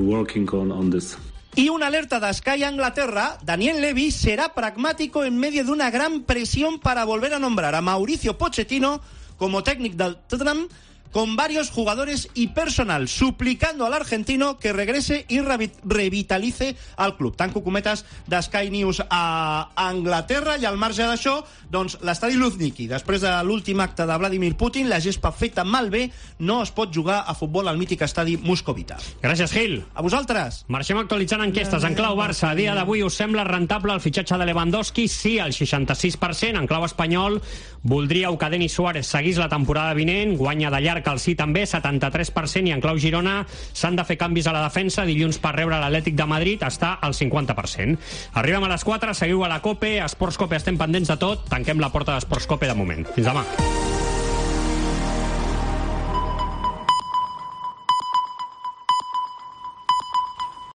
Y una alerta de Sky Inglaterra, Daniel Levy será pragmático en medio de una gran presión para volver a nombrar a Mauricio Pochettino como técnico del Tottenham, con varios jugadores y personal, suplicando al argentino que regrese y revi- revitalice el club. Tanco cometes de Sky News a Anglaterra, i al marge d'això, doncs l'estadi Luzhniki, després de l'últim acte de Vladimir Putin, la gespa feta malbé, no es pot jugar a futbol al mític estadi Moscovita. Gràcies, Gil. A vosaltres. Marxem actualitzant enquestes. En clau Barça, a dia d'avui us sembla rentable el fitxatge de Lewandowski? Sí, el seixanta-sis per cent. En clau espanyol, voldríeu que Denis Suárez seguís la temporada vinent, guanya de llarg el sí també, setanta-tres per cent, i en clau Girona s'han de fer canvis a la defensa. Dilluns per rebre l'Atlètic de Madrid està al cinquanta per cent. Arribem a les quatre, seguiu a la COPE, a Esports COPE estem pendents de tot, tanquem la porta d'Esports COPE de moment. Fins demà.